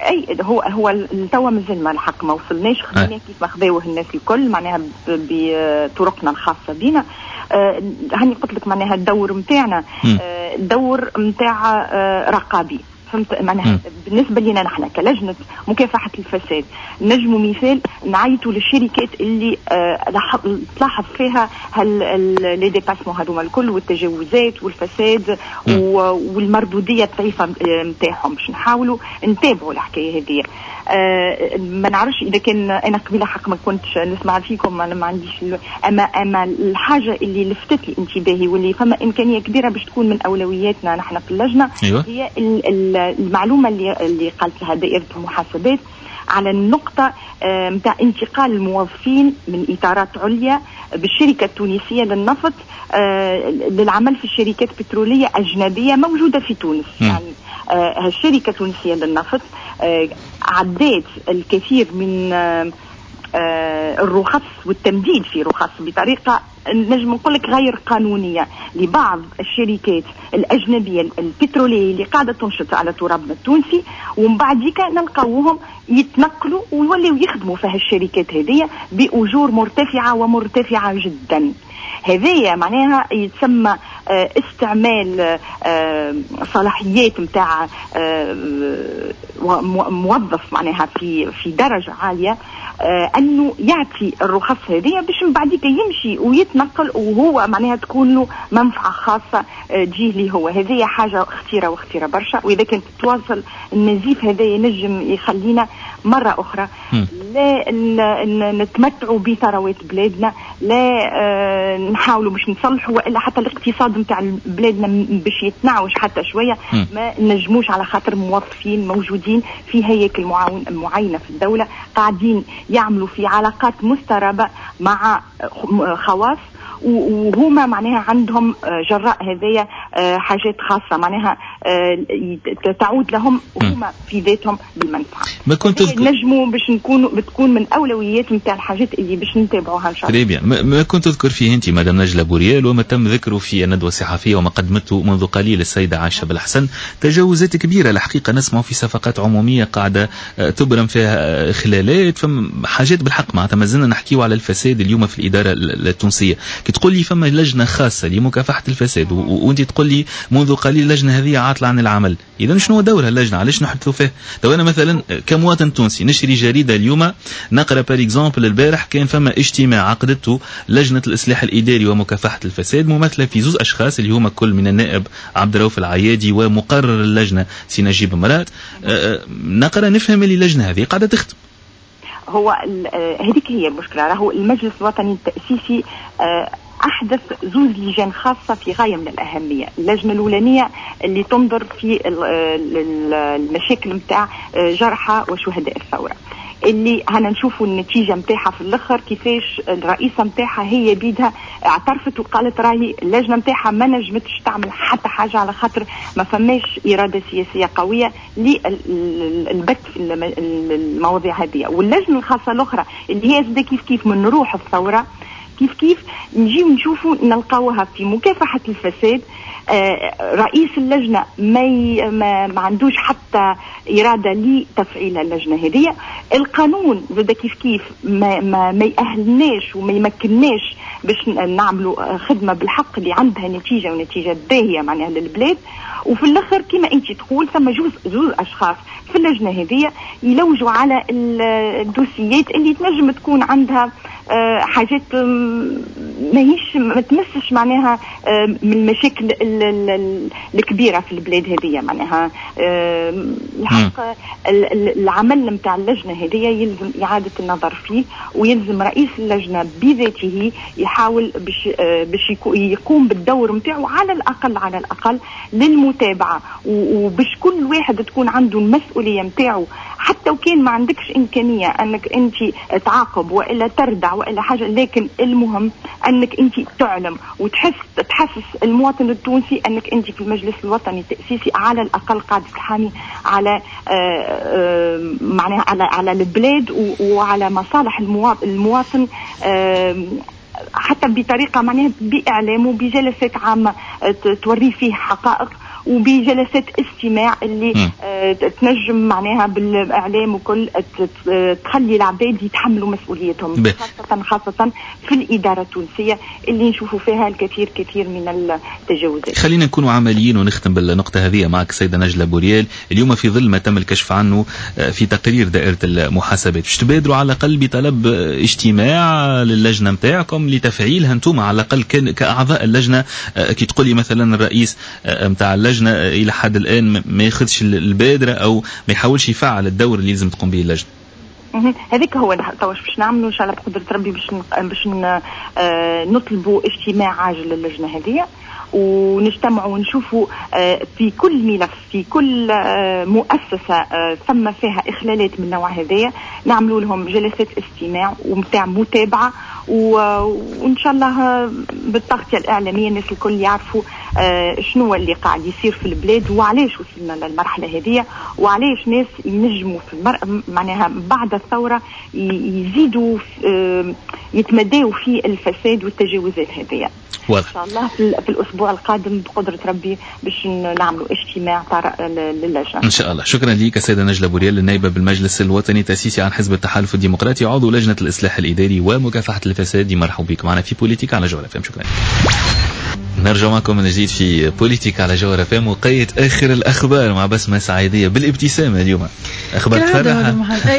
[SPEAKER 3] اي هو هو توا مازال ما الحق ما وصلناش، خلينا كيف ما خذاوه الناس الكل معناها بطرقنا الخاصه بنا. آه هاني قلت لك معناها الدور نتاعنا آه دور نتاع آه رقابي، فهمت معناها. بالنسبه لنا نحن كلجنه مكافحه الفساد نجموا مثال نعيطوا للشركات اللي آه تلاحظ فيها لي ديباسمون هذوما الكل والتجاوزات والفساد والمردوديه الضعيفه نتاعهم، باش نحاولوا نتابعوا الحكايه هذه. آه ما نعرفش اذا كان انا قبيله حق ما كنتش نسمع فيكم، انا ما عنديش اما اما الحاجه اللي لفتت لي انتباهي واللي فما امكانيه كبيره باش تكون من اولوياتنا نحن في اللجنه، أيوة. هي المعلومه اللي اللي قالت لها دائره المحاسبات على النقطه نتاع آه انتقال الموظفين من اطارات عليا بالشركه التونسيه للنفط آه للعمل في الشركات البتروليه اجنبيه موجوده في تونس. م. يعني آه الشركه التونسيه للنفط آه عدت الكثير من آه آه الرخص والتمديد في رخص بطريقة نجم نقول لك غير قانونية لبعض الشركات الأجنبية البترولية اللي قاعدة تنشط على ترابنا التونسي، ومن بعد نلقاوهم يتنقلوا ويولوا يخدموا في هالشركات هذه بأجور مرتفعة ومرتفعة جدا. هذه معناها يتسمى آه استعمال آه صلاحيات متاع آه موظف معناها في في درجة عالية، آه انه يعطي الرخص هذه باش من بعد يمشي ويتنقل وهو معناها تكون له منفعة خاصة آه تجيه لي هو. هذه حاجة خطيرة وخطيرة برشا، وإذا كانت تواصل النزيف هذا ينجم يخلينا مرة أخرى م. لا نتمتعوا بثروات بلادنا، لا آه نحاولوا باش نصلحوا، وإلا حتى الاقتصاد متاع بلادنا باش يتنعوش حتى شوية م. ما نجموش على خاطر موظفين موجودين في هياكل معينة في الدولة قاعدين يعملوا في علاقات مستربة مع خواص، وهما معناها عندهم جراء هذية حاجات خاصة معناها تعود لهم وهما في ذاتهم بالمنفعة.
[SPEAKER 1] ما كنت
[SPEAKER 3] نجموا باش نكونوا بتكون من أولويات متاع الحاجات اللي باش نتابعوها إن شاء الله.
[SPEAKER 1] تريبيا. ما كنت تذكر فيه أنت مدام نجلة بوريال وما تم ذكره في الندوة الصحفية وما قدمته منذ قليل السيدة عائشة بالحسن، تجاوزات كبيرة الحقيقة نسمع في صفقات عمومية قاعدة تبرم فيها إخلالات، فحاجات بالحق معناتها ما زلنا نحكيوا على الفساد اليوم في الإدارة التونسية. كي تقول لي فما لجنة خاصة لمكافحة الفساد وانت تقول لي منذ قليل اللجنة هذه عاطلة عن العمل، إذا شنو دورها اللجنة؟ علاش نحدثوا فيه؟ لو أنا مثلا كمواطن تونسي نشري جريدة اليوم نقرأ بار إكزامبل البارح كان فما اجتماع عقدته لجنة الإصلاح الإداري ومكافحة الفساد ممثلة في زوز أشخاص اللي هما كل من النائب عبد الرؤوف العيادي ومقرر اللجنة سي نجيب مرات. نقرأ نفهم اللي اللجنة هذه قاعدة تخدم.
[SPEAKER 3] هو هذيك هي المشكلة، راهو المجلس الوطني التأسيسي أحدث زوز لجان خاصة في غاية من الأهمية. اللجنة الأولانية اللي تنظر في المشاكل متاع جرحى وشهداء الثورة، اللي هنا نشوفوا النتيجة متاعها في الآخر كيفاش الرئيسة متاعها هي بيدها اعترفت وقالت راهي اللجنة متاعها ما نجمتش تعمل حتى حاجة على خاطر ما فماش إرادة سياسية قوية للبت في المواضيع هذه. واللجنة الخاصة الأخرى اللي هي زي كيف كيف من روح الثورة كيف كيف نجي نشوفوا نلقاوها في مكافحة الفساد. آه رئيس اللجنة ما, ما, ما عندوش حتى إرادة لتفعيل اللجنة هذه. القانون زاد كيف كيف ما, ما, ما يأهلناش وما يمكنناش باش نعملوا خدمة بالحق اللي عندها نتيجة ونتيجة باهية معناها للبلاد. وفي الآخر كما أنت تقول ثم جوز جوز أشخاص في اللجنة هذه يلوجوا على الدوسيات اللي تنجم تكون عندها آه حاجات ما هيش ما تمسش معناها آه من المشاكل الكبيرة في البلاد هذه معناها آه الحق العمل متاع اللجنة هذه يلزم إعادة النظر فيه، ويلزم رئيس اللجنة بذاته يحاول باش آه باش يقوم بالدور متاعه على الأقل على الأقل للمتابعة، وباش كل واحد تكون عنده المسؤولية متاعه حتى وكان ما عندكش إمكانية أنك أنت تعاقب وإلا تردع وإلا حاجة، لكن المهم أنك أنت تعلم وتحس تحسس المواطن التونسي أنك أنت في المجلس الوطني التأسيسي على الأقل قاعد تحامي على معناها على على البلاد وعلى مصالح المواطن حتى بطريقة معناها بإعلامه بجلسات عامة توري فيه حقائق وبجلسات استماع اللي آه تنجم معناها بالإعلام وكل تخلي العباد يتحملوا مسؤوليتهم، خاصة خاصة في الإدارة التونسية اللي نشوفوا فيها الكثير كثير من التجاوزات.
[SPEAKER 1] خلينا نكون عمليين ونختم بالنقطة هذه معك سيدة نجلة بوريال. اليوم في ظل ما تم الكشف عنه في تقرير دائرة المحاسبات، باش تبادروا على الأقل بطلب اجتماع للجنة متاعكم لتفعيلها انتم على الأقل كأعضاء اللجنة؟ كي تقول لي مثلا الرئيس متاع اللجنة إلى حد الآن ما ياخذش البادرة أو ما يحاولش يفعل الدور اللي لازم تقوم به اللجنة.
[SPEAKER 3] هذيك هو تواش باش نعملوا ان شاء الله بقدرة ربي باش باش نطلبوا اجتماع عاجل للجنة هذه ونجتمعوا ونشوفوا في كل ملف في كل مؤسسة ثم فيها إخلالات من النوع هذا نعملوا لهم جلسات استماع ومتاع متابعة، وإن شاء الله بالتغطية الإعلامية الناس الكل يعرفوا شنو اللي قاعد يصير في البلاد وعليش وصلنا للمرحلة هذه وعليش ناس ينجموا في المر... معناها بعد الثورة يزيدوا يتمدوا في الفساد والتجاوزات هذه. إن شاء الله في الأسبوع القادم بقدرة ربي باش نعملوا اجتماع طارئ للجنة إن
[SPEAKER 1] شاء الله. شكرا لك سيدة نجلة بوريال، النائبة بالمجلس الوطني تأسيسي عن حزب التحالف الديمقراطي، عضو لجنة الإصلاح الإداري ومكافحة الفساد. مرحبا بك معنا في بوليتيك على جوهر اف ام. شكرا. نرجع معكم من جديد في بوليتيك على جوهر اف ام وقيت آخر الأخبار مع بسمة سعيدية بالابتسامة اليوم. أخبار تفرح.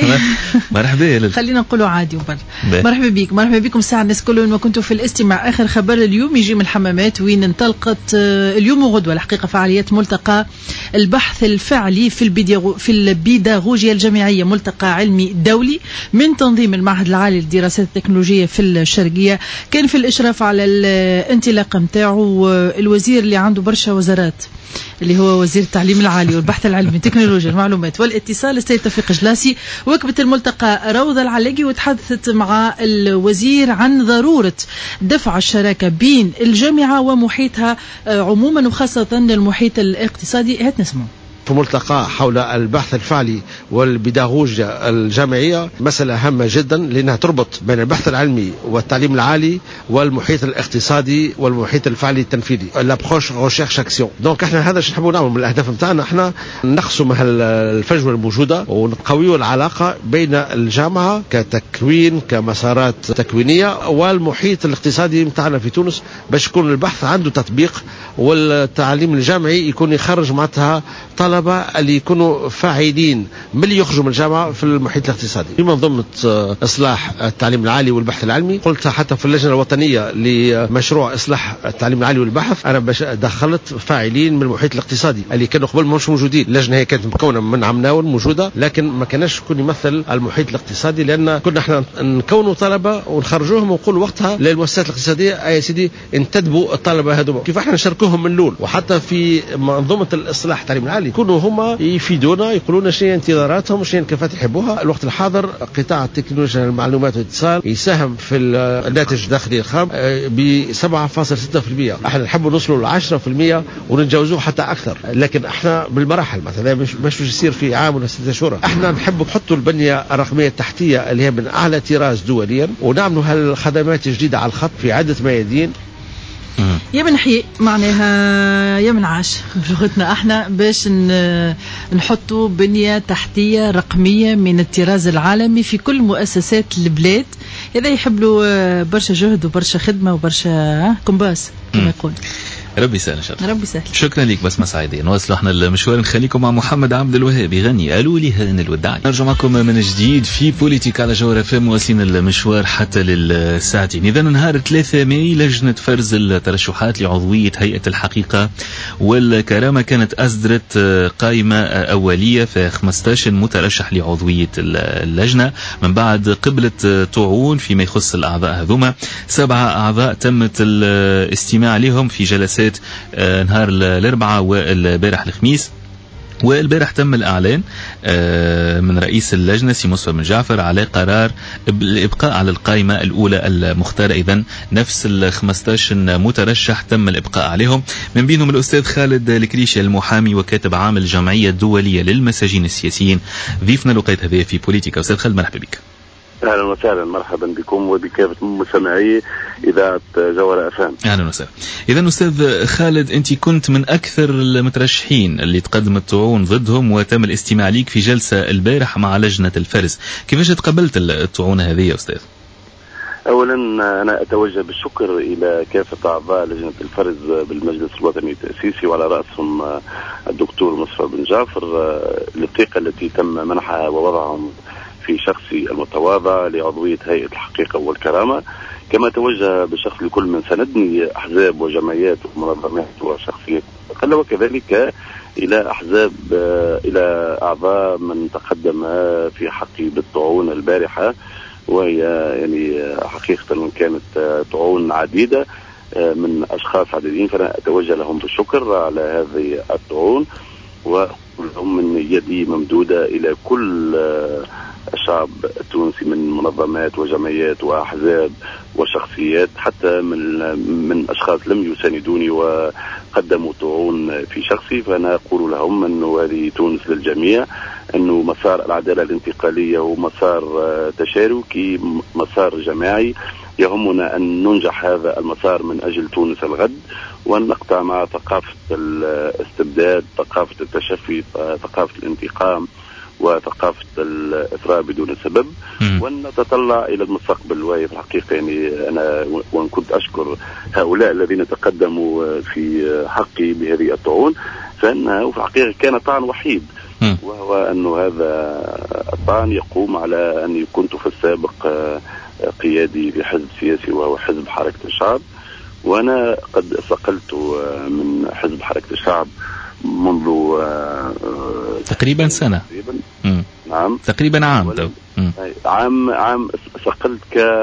[SPEAKER 1] مرحبا.
[SPEAKER 4] خلينا نقولوا عادي وبر. مرحبا بك مرحبا بكم ساعة الناس كلهم ما كنتوا في الاستماع. آخر خبر اليوم يجي من الحمامات وين انطلقت اليوم وغدوة الحقيقة فعاليات ملتقى البحث الفعلي في البيداغو في البيداغوجيا الجامعية، ملتقى علمي دولي من تنظيم المعهد العالي للدراسات التكنولوجية في الشرقية. كان في الإشراف على الانطلاق متاعه الوزير اللي عنده برشا وزارات اللي هو وزير التعليم العالي والبحث العلمي تكنولوجيا المعلومات والاتصال السيد توفيق جلاسي. وكبت الملتقى روضة العلاقي وتحدثت مع الوزير عن ضرورة دفع الشراكة بين الجامعة ومحيطها عموما وخاصة المحيط الاقتصادي. هات نسمع.
[SPEAKER 5] في ملتقى حول البحث الفعلي والبيداغوجيا الجامعية، مسألة هامة جدا لأنها تربط بين البحث العلمي والتعليم العالي والمحيط الاقتصادي والمحيط الفعلي التنفيذي، لابروش ريشيرش اكسيون. دونك احنا هذا شو نحبوا نعمل من الأهداف نتاعنا، احنا نقسم الفجوة الموجودة ونقويوا العلاقة بين الجامعة كتكوين كمسارات تكوينية والمحيط الاقتصادي نتاعنا في تونس باش يكون البحث عنده تطبيق والتعليم الجامعي يكون يخرج معناتها طلبة اللي يكونوا فاعلين من اللي يخرجوا من الجامعة في المحيط الاقتصادي. في منظومة إصلاح التعليم العالي والبحث العلمي قلت حتى في اللجنة الوطنية لمشروع إصلاح التعليم العالي والبحث أنا دخلت فاعلين من المحيط الاقتصادي اللي كانوا قبل مش موجودين. اللجنة هي كانت مكونة من عمناول موجودة لكن ما كانش يكون يمثل المحيط الاقتصادي لأن كنا احنا نكونوا طلبة ونخرجوهم ونقول وقتها للمؤسسات الاقتصادية أي سيدي انتدبوا الطلبة هذوما كيف احنا نشاركوهم من الأول. وحتى في منظومة الإصلاح التعليم العالي يكونوا هم يفيدونا يقولون شنو انتظاراتهم شنو الكفاءات يحبوها. الوقت الحاضر قطاع التكنولوجيا المعلومات والاتصال يساهم في الناتج الداخلي الخام ب سبعة فاصلة ستة بالمئة. احنا نحبوا نوصلوا ل عشرة بالمئة ونتجاوزوه حتى اكثر لكن احنا بالمراحل مثلا مش مش يصير في عام ولا ستة شهور. احنا نحب نحطوا البنية الرقمية التحتية اللي هي من اعلى طراز دوليا ونعملوا هالخدمات الجديدة على الخط في عدة ميادين.
[SPEAKER 4] يا من حي معناها يا من عاش بلغتنا احنا باش نحطوا بنية تحتية رقمية من الطراز العالمي في كل مؤسسات البلاد. هذا يحب له برشا جهد وبرشا خدمة وبرشا كومباس كما يقول.
[SPEAKER 1] ربي يسهل ان شاء الله.
[SPEAKER 4] ربي يسهل.
[SPEAKER 1] شكرا لك بسمة سعيدة. نواصلوا احنا المشوار نخليكم مع محمد عبد الوهاب يغني قالوا لي هان الوداع. نرجع معكم من جديد في بوليتيك على جوهر اف ام واصلين المشوار حتى للساعتين. اذا نهار ثلاثة ماي لجنة فرز الترشحات لعضوية هيئة الحقيقة والكرامة كانت اصدرت قائمة اولية في خمسطاش مترشح لعضوية اللجنة من بعد قبلة طعون فيما يخص الاعضاء هذوما. سبعة اعضاء تمت الاستماع لهم في جلسات نهار الاربعاء والبارح الخميس. والبارح تم الإعلان من رئيس اللجنة سي مصطفى بن جعفر على قرار الإبقاء على القائمة الأولى المختارة. إذن نفس ال خمسطاش مترشح تم الإبقاء عليهم من بينهم الأستاذ خالد الكريشي المحامي وكاتب عام الجمعية الدولية للمساجين السياسيين. ضيفنا لقيت هذه في بوليتيكا. أستاذ خالد مرحبا بك.
[SPEAKER 6] اهلا وسهلا، مرحبا بكم وبكافه مستمعي اذاعه جوهرة اف ام.
[SPEAKER 1] اهلا وسهلا. اذا استاذ خالد، انت كنت من اكثر المترشحين اللي تقدم الطعون ضدهم وتم الاستماع ليك في جلسه البارح مع لجنه الفرز، كيفاش تقبلت الطعون هذه يا استاذ؟
[SPEAKER 6] اولا انا اتوجه بالشكر الى كافه اعضاء لجنه الفرز بالمجلس الوطني التاسيسي وعلى راسهم الدكتور مصطفى بن جعفر للثقه التي تم منحها ووضعهم في شخصي المتواضع لعضويه هيئه الحقيقه والكرامه. كما توجه بشخص لكل من سندني احزاب وجمعيات ومنظمات وشخصيات مستقله، وكذلك الى احزاب الى اعضاء من تقدم في حقي بالطعون البارحه، وهي يعني حقيقة كانت طعون عديدة من أشخاص عديدين، فأنا أتوجه لهم بالشكر على هذه الطعون، ولهم من يدي ممدودة إلى كل الشعب التونسي من منظمات وجمعيات وأحزاب وشخصيات، حتى من من أشخاص لم يساندوني وقدموا طعون في شخصي. فأنا أقول لهم أنه هذه تونس للجميع، أنه مسار العدالة الانتقالية هو مسار تشاركي، مسار جماعي. يهمنا أن ننجح هذا المسار من أجل تونس الغد، وأن نقطع مع ثقافة الاستبداد، ثقافة التشفي، ثقافة الانتقام، وثقافة الإثراء بدون سبب، وأن نتطلع إلى المستقبل. وهي في الحقيقة يعني أنا وأن كنت أشكر هؤلاء الذين تقدموا في حقي بهذه الطعون، فإنه في الحقيقة كان طعن وحيد، وهو أن هذا الطعن يقوم على أني كنت في السابق قيادي لحزب سياسي وهو حزب حركة الشعب، وأنا قد استقلت من حزب حركة الشعب منذ
[SPEAKER 1] تقريبا سنة.
[SPEAKER 6] تقريبا.
[SPEAKER 1] نعم تقريبا عام
[SPEAKER 6] عام عام استقلت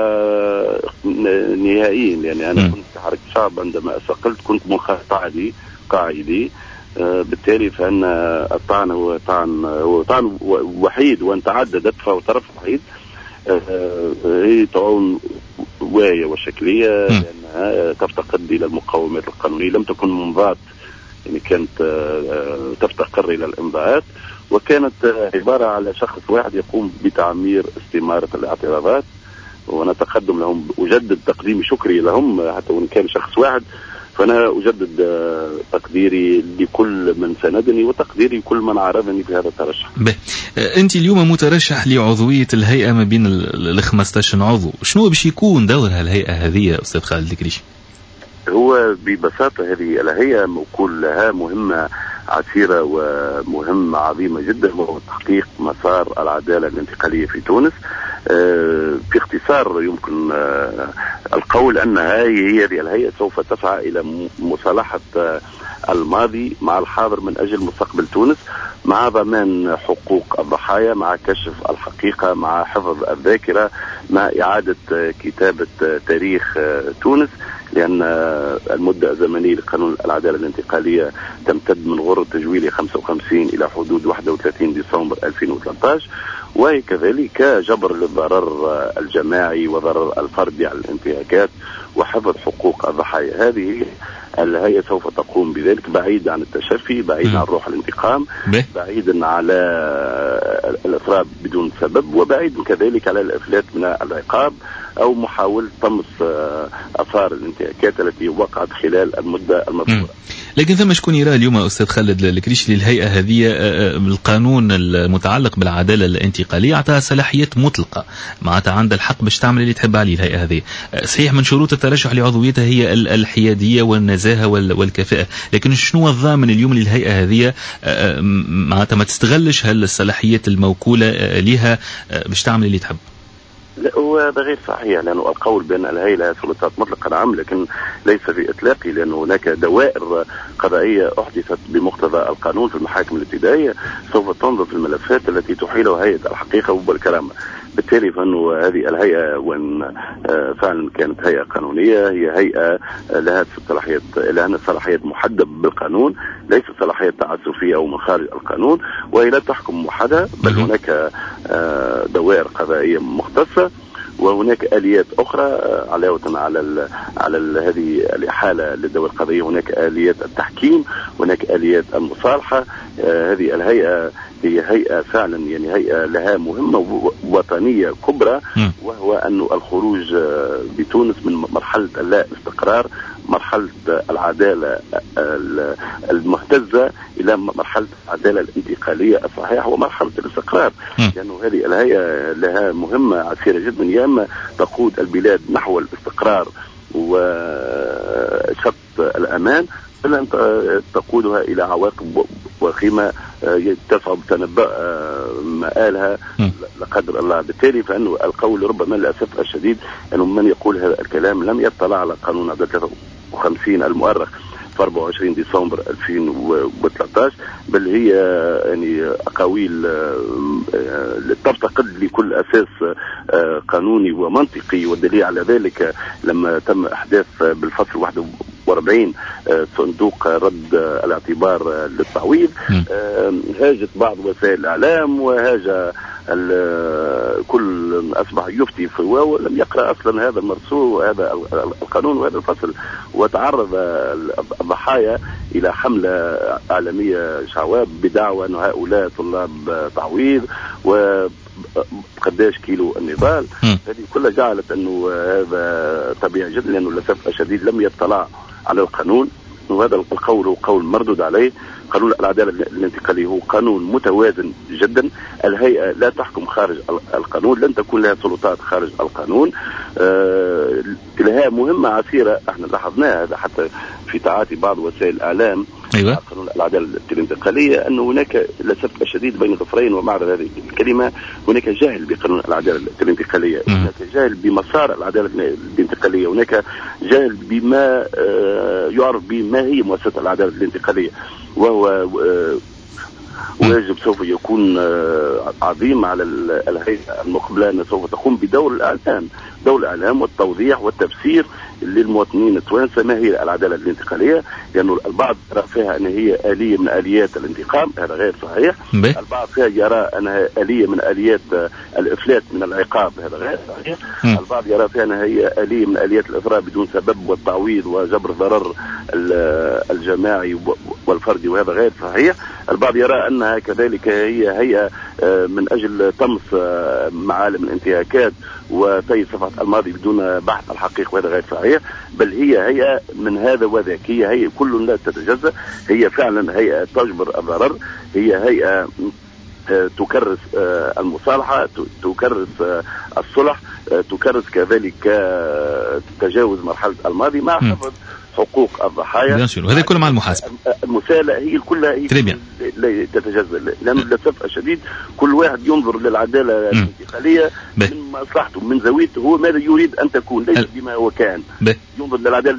[SPEAKER 6] كنهائيا، يعني أنا م. كنت في حركة الشعب عندما استقلت كنت منقطعي قاعدي، بالتالي فإن الطعن هو طعن هو طعن وحيد، وأن تعددت فهو طرف وحيد. هي طعون واهية وشكلية لأنها تفتقد إلى المقومات القانونية، لم تكن منضات، يعني كانت تفتقر إلى الإمضاءات، وكانت عبارة على شخص واحد يقوم بتعمير استمارة الاعتراضات، ونتقدم لهم، أجدد تقديم شكري لهم حتى وإن كان شخص واحد. فأنا أجدد تقديري لكل من ساندني وتقديري لكل من عارضني في هذا الترشح.
[SPEAKER 1] أنت اليوم مترشح لعضوية الهيئة ما بين ال خمسة عشر عضو، شنو باش يكون دور هالهيئة هذه يا أستاذ خالد الكريشي؟
[SPEAKER 6] هو ببساطة هذه الهيئة موكول لها مهمة عسيرة ومهمة عظيمة جدا، وهو تحقيق مسار العدالة الانتقالية في تونس. في اختصار يمكن القول أن هذه الهيئة سوف تسعى إلى مصالحة الماضي مع الحاضر من أجل مستقبل تونس، مع ضمان حقوق الضحايا، مع كشف الحقيقة، مع حفظ الذاكرة، مع إعادة كتابة تاريخ تونس، لأن المدة الزمنية لقانون العدالة الانتقالية تمتد من غور التجويلي خمسة وخمسين إلى حدود واحد وثلاثين ديسمبر ألفين وثلاثة عشر، وكذلك جبر للضرر الجماعي وضرر الفردي على الانتهاكات وحفظ حقوق الضحايا. هذه الهيئة سوف تقوم بذلك، بعيد عن التشفي، بعيد عن روح الانتقام، بعيدا على الإثراء بدون سبب، وبعيد كذلك على الإفلات من العقاب أو محاولة طمس آثار الانتهاكات التي وقعت خلال المدة المذكورة.
[SPEAKER 1] لكن ثم شكون يرى اليوم أستاذ خالد الكريشي للهيئة هذه القانون المتعلق بالعدالة الانتقالية أعطاها صلاحيات مطلقة، معناتها عندها الحق باش تعمل اللي تحب عليه الهيئة هذه. صحيح من شروط الترشح لعضويتها هي الحيادية والنزاهة والكفاءة، لكن شنو الضامن اليوم للهيئة هذه معناتها ما تستغلش هالصلاحيات الموكولة لها باش تعمل اللي تحب؟
[SPEAKER 6] لا، هو هذا غير صحيح، لأنه القول بأن الهيئة لها سلطات مطلقة نعم، لكن ليس في إطلاقي، لأن هناك دوائر قضائية أحدثت بمقتضى القانون في المحاكم الابتدائية سوف تنظر في الملفات التي تحيلها هيئة الحقيقة والكرامة. بالتالي فإنه هذه الهيئة وإن فعلا كانت هيئة قانونية، هي هيئة لها صلاحيات لها صلاحيات محددة بالقانون، ليس صلاحيات تعسفية أو من خارج القانون، وهي لا تحكم وحدها، بل هناك دوائر قضائية مختصة، وهناك آليات أخرى علاوة على ال على ال هذه الإحالة للدول القضائية. هناك آليات التحكيم، هناك آليات المصالحة. آه هذه الهيئة هي هيئة فعلا يعني هيئة لها مهمة وطنية كبرى، وهو أن الخروج بتونس من مرحلة اللا استقرار، مرحلة العدالة المهتزة، إلى مرحلة العدالة الانتقالية الصحيحة ومرحلة الاستقرار. لأنه يعني هذه الهيئة لها مهمة عسيرة جدا، يا إما تقود البلاد نحو الاستقرار وشط الأمان، ولا تقودها إلى عواقب وخيمة تصعب تنبأ مآلها لا قدر الله. بالتالي فإنه القول ربما للأسف الشديد أنه من يقول هذا الكلام لم يطلع على قانون عدد ثلاثة وخمسين المؤرخ في أربعة وعشرين ديسمبر ألفين وثلاثة عشر، بل هي يعني أقاويل تفتقد لكل أساس قانوني ومنطقي. والدليل على ذلك لما تم إحداث بالفصل واحد وأربعين صندوق رد الاعتبار للتعويض، هاجت بعض وسائل الإعلام وهاج كل أصبح يفتي في ولم يقرأ أصلا هذا المرسوم وهذا القانون وهذا الفصل، وتعرض الضحايا إلى حملة إعلامية شعواب بدعوى أن هؤلاء طلاب تعويض وقداش كيلو النضال. هذه كلها جعلت أنه هذا طبيعي جدا، لأنه للأسف الشديد لم يطلع على القانون، وهذا القول هو قول مردود عليه. قانون العدالة الانتقالية هو قانون متوازن جدا، الهيئة لا تحكم خارج القانون، لن تكون لها سلطات خارج القانون، آه لها مهمة عسيرة احنا لاحظناها هذا حتى في تعاطي بعض وسائل الإعلام. أيوة. قانون العدالة الانتقالية أنه هناك للأسف الشديد بين ظفرين ومعرض هذه الكلمة، هناك جهل بقانون العدالة الانتقالية، هناك جهل بمسار العدالة الانتقالية، هناك جهل بما آه يعرف بما هي مؤسسة العدالة الانتقالية، وهو واجب سوف يكون عظيم على الهيئة المقبلة أن سوف تقوم بدور الإعلام، دور الإعلام والتوضيح والتفسير للمواطنين التوانسة ما هي العدالة الانتقالية، لأنه يعني البعض يرى فيها أن هي آلية من آليات الانتقام، هذا غير صحيح. بي. البعض فيها يرى أنها آلية من آليات الإفلات من العقاب، هذا غير صحيح. م. البعض يرى فيها أنها هي آلية من آليات الإثراء بدون سبب والتعويض وجبر ضرر الجماعي والفردي، وهذا غير صحيح. البعض يرى أنها كذلك هي هيئة من أجل طمس معالم الانتهاكات وطي صفحة الماضي بدون بحث الحقيقة، وهذا غير صحيح. بل هي هيئة من هذا وذاك، هي هيئة كل لا تتجزأ، هي فعلا هيئة تجبر الضرر، هي هيئة تكرس المصالحة، تكرس الصلح، تكرس كذلك تجاوز مرحلة الماضي مع حفظ حقوق الضحايا.
[SPEAKER 1] وهذا كله مع المحاسبة
[SPEAKER 6] المساءلة هي كلها هي لا تتجزأ، لأنه للأسف الشديد كل واحد ينظر للعدالة الانتقالية من مصلحته من زاويته، هو ماذا يريد أن تكون ليس بما هو كان. ينظر للعدالة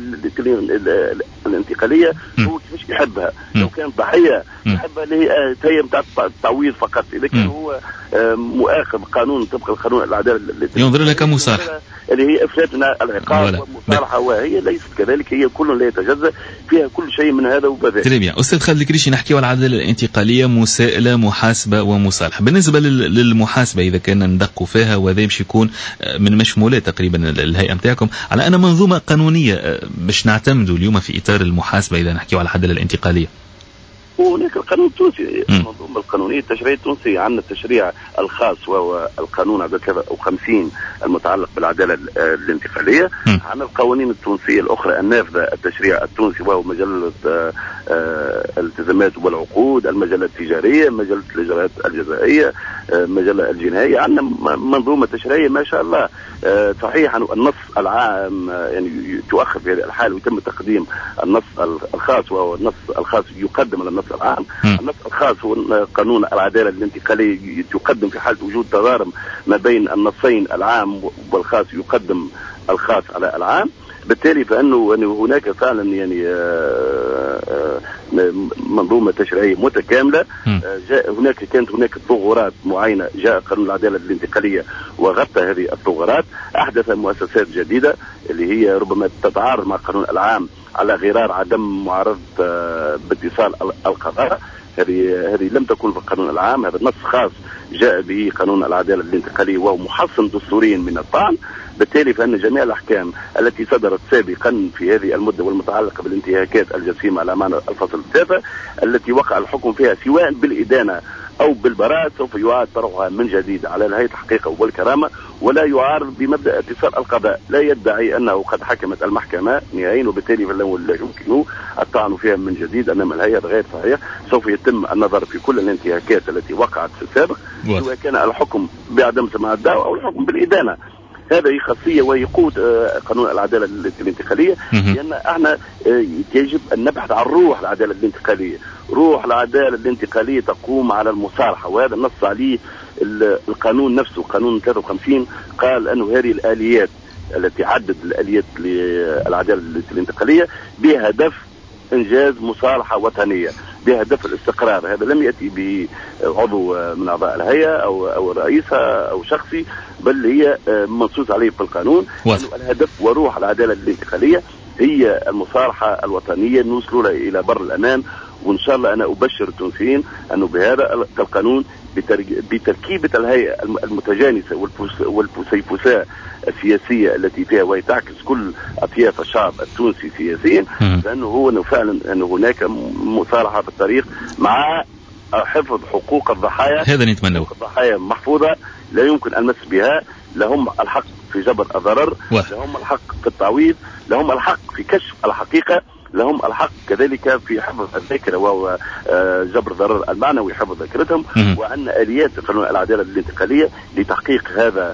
[SPEAKER 6] الانتقالية هو كيفاش يحبها، لو كان ضحية يحبها اللي هي هي بتاع التعويض فقط، إذا كان هو مؤاخذ قانون طبق القانون العدالة الانتقالية
[SPEAKER 1] ينظر لها كمصالحة
[SPEAKER 6] اللي هي إفلات من العقاب والمصالحة، وهي ليست كذلك، هي كل لا يتجزأ فيها كل شيء من هذا وبذاك.
[SPEAKER 1] تري أستاذ خالد الكريشي، نحكي على العدالة الانتقالية، مساءلة، محاسبة ومصالحة. بالنسبة للمحاسبة إذا كنا ندقوا فيها، وهذا باش يكون من مشمولات تقريبا الهيئة متاعكم على أن منظومة قانونية باش نعتمدوا اليوم في إطار المحاسبة إذا نحكي على العدالة الانتقالية.
[SPEAKER 6] وهناك القانون التونسي، المنظومة القانونية التشريعية التونسي، عندنا التشريع الخاص وهو القانون عدد ثلاثة وخمسين المتعلق بالعدالة الانتقالية، عندنا القوانين التونسية الأخرى النافذة، التشريع التونسي وهو مجلة الالتزامات والعقود، المجلة التجارية، مجلة الإجراءات الجزائية، مجلة الجنائية، عندنا منظومة تشريعية ما شاء الله. صحيح النص العام يعني تؤخر في هذه الحال ويتم تقديم النص الخاص، وهو النص الخاص يقدم على النص العام. النص الخاص هو قانون العدالة الانتقالية يقدم في حالة وجود تضارب ما بين النصين العام والخاص، يقدم الخاص على العام. بالتالي فانه هناك فعلا يعني منظومه تشريعيه متكامله. جاء هناك كانت هناك ثغرات معينه، جاء قانون العداله الانتقاليه وغطى هذه الثغرات، احدث مؤسسات جديده اللي هي ربما تتعارض مع القانون العام على غرار عدم معارضه باتصال القضاء. هذه هذه لم تكن في القانون العام، هذا نص خاص جاء به قانون العداله الانتقاليه وهو محصن دستوريا من الطعن. بالتالي فان جميع الاحكام التي صدرت سابقا في هذه المده والمتعلقه بالانتهاكات الجسيمه على معنى الفصل الثالث التي وقع الحكم فيها سواء بالادانه أو بالبراءة سوف يعاد طرحها من جديد على الهيئة الحقيقة والكرامة، ولا يعارض بمبدأ اتصال القضاء. لا يدعي أنه قد حكمت المحكمة نهائيا وبالتالي لا يمكن الطعن فيها من جديد، أنما الهيئة غير صحيح. سوف يتم النظر في كل الانتهاكات التي وقعت في السابق، سواء كان الحكم بعدم سماع الدعوة أو الحكم بالإدانة. هذه خاصية ويقود قانون العدالة الانتقالية، لأن احنا يجب أن نبحث عن روح العدالة الانتقالية. روح العدالة الانتقالية تقوم على المصالحة، وهذا نص عليه القانون نفسه. قانون ثلاثة وخمسين قال أنه هذه الآليات التي عدت الآليات للعدالة الانتقالية بهدف إنجاز مصالحة وطنية، بهدف الاستقرار. هذا لم يأتي به عضو من أعضاء الهيئة أو أو رئيسها أو شخصي، بل هي منصوص عليه في القانون. الهدف وروح العدالة الانتقالية هي المصالحة الوطنية، نوصل إلى بر الأمان. وإن شاء الله أنا أبشر التونسيين أنه بهذا القانون بتركيبة الهيئة المتجانسة والفسيفساء السياسية التي فيها وهي تعكس كل أطياف الشعب التونسي سياسيا، لأنه هو أنه فعلا أنه هناك مصالحة في الطريق مع حفظ حقوق الضحايا.
[SPEAKER 1] هذا نتمنى.
[SPEAKER 6] الضحايا محفوظة، لا يمكن المس بها. لهم الحق في جبر الضرر، لهم الحق في التعويض، لهم الحق في كشف الحقيقة، لهم الحق كذلك في حفظ الذاكرة وهو جبر ضرر المعنوي، حفظ ذاكرتهم. وعندنا آليات في قانون العدالة الانتقالية لتحقيق هذا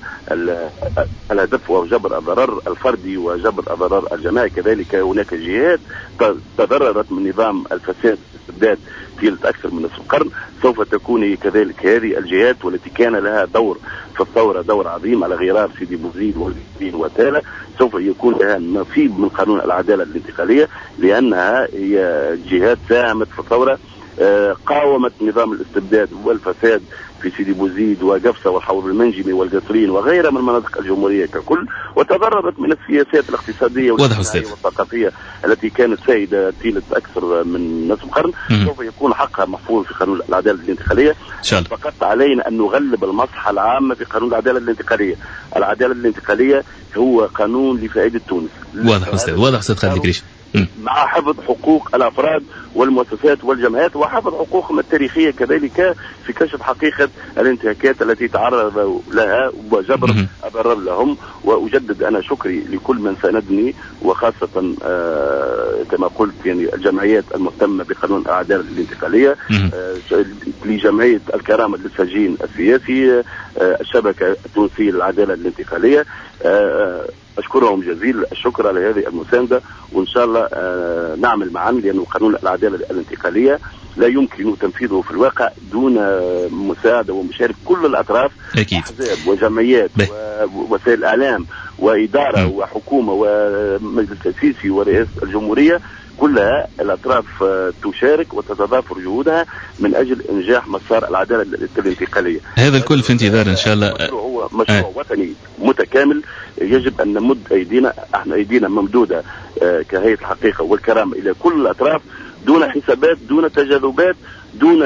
[SPEAKER 6] الهدف وهو جبر الضرر الفردي وجبر الضرر الجماعي. كذلك هناك جهات تضررت من نظام الفساد والاستبداد طيلة أكثر من نصف قرن، سوف تكون كذلك هذه الجهات والتي كان لها دور في الثورة، دور عظيم على غرار سيدي بوزيد والدين وتالى، سوف يكون لها نصيب من قانون العدالة الانتقالية، لأنها هي جهات ساهمت في الثورة، قاومت نظام الاستبداد والفساد في سيدي بوزيد وقفصة والحوض المنجمي والقصرين وغيرها من مناطق الجمهورية ككل، وتضررت من السياسات الاقتصادية والثقافية التي كانت سائدة طيلة أكثر من نصف قرن. سوف يكون حقها محفوظ في قانون العدالة الانتقالية. فقط علينا أن نغلب المصلحة العامة في قانون العدالة الانتقالية. العدالة الانتقالية هو قانون لفائدة تونس.
[SPEAKER 1] واضح أستاذ، واضح أستاذ خالد الكريشي.
[SPEAKER 6] مع حفظ حقوق الأفراد والمؤسسات والجمعيات وحفظ حقوقهم التاريخية كذلك في كشف حقيقة الانتهاكات التي تعرضوا لها وجبر الضرر لهم. وأجدد أنا شكري لكل من ساندني، وخاصة آه كما قلت يعني الجمعيات المهتمة بقانون العدالة الانتقالية، آه لجمعية الكرامة للسجين السياسي، آه الشبكة التونسية للعدالة الانتقالية، آه أشكرهم جزيل الشكر على هذه المساندة. وإن شاء الله آه نعمل معا، لأنه قانون العدالة الانتقالية لا يمكن تنفيذه في الواقع دون مساعدة ومشاركة كل الأطراف،
[SPEAKER 1] أكيد.
[SPEAKER 6] أحزاب وجمعيات ووسائل الإعلام وإدارة م. وحكومة ومجلس تأسيسي ورئاسة الجمهورية. كلها الأطراف تشارك وتتضافر جهودها من أجل إنجاح مسار العدالة الانتقالية.
[SPEAKER 1] هذا الكل في انتظار إن شاء الله.
[SPEAKER 6] هو مشروع آه. وطني متكامل، يجب أن نمد أيدينا، احنا أيدينا ممدودة آه كهيئة الحقيقة والكرامة إلى كل الأطراف، دون حسابات، دون تجاذبات، دون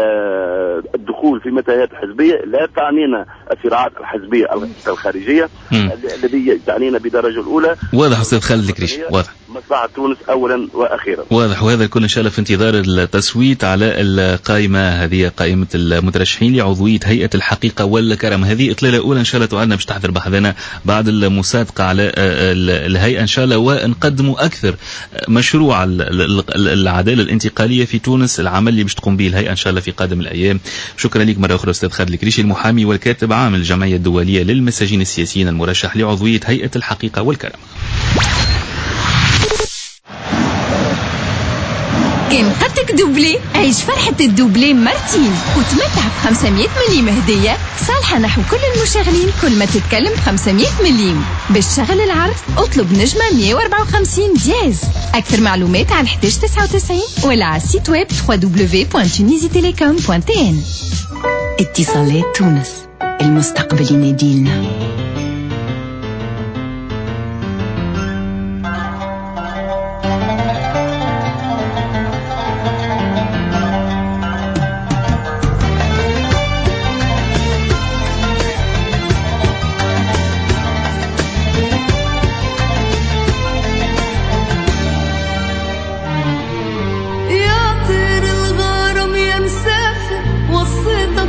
[SPEAKER 6] آه الدخول في متاهات حزبية. لا تعنينا الصراعات الحزبية الخارجية الذي تعنينا بدرجة الأولى.
[SPEAKER 1] واضح أستاذ خالد الكريشي، واضح
[SPEAKER 6] مصلحة تونس أولا وأخيرا.
[SPEAKER 1] واضح. وهذا الكل إن شاء الله في انتظار التصويت على القائمة هذه، قائمة المترشحين لعضوية هيئة الحقيقة والكرامة. هذه إطلالة أولى إن شاء الله تعالنا باش تحضر بحثنا بعد المصادقة على الهيئة إن شاء الله، ونقدموا أكثر مشروع العدالة الانتقالية في تونس، العمل اللي باش تقوم به الهيئة إن شاء الله في قادم الأيام. شكرا لك مرة أخرى أستاذ خالد الكريشي، المحامي والكاتب عام الجمعية الدولية للمساجين السياسيين المرشح لعضوية هيئة الحقيقة والكرامة.
[SPEAKER 7] كان خدتك دوبلي، عيش فرحة الدوبلي مرتين وتمتع ب خمسمية مليم هدية صالحة نحو كل المشغلين كل ما تتكلم خمسمية مليم. باش تشغل العرض اطلب نجمة مية وأربعة وخمسين دياز. أكثر معلومات على واحد واحد تسعة وتسعين ولا على السيت ويب دبليو دبليو دبليو دوت تونيزي تيليكوم دوت تي ان. اتصالات تونس، المستقبل يناديلنا.
[SPEAKER 8] وصيت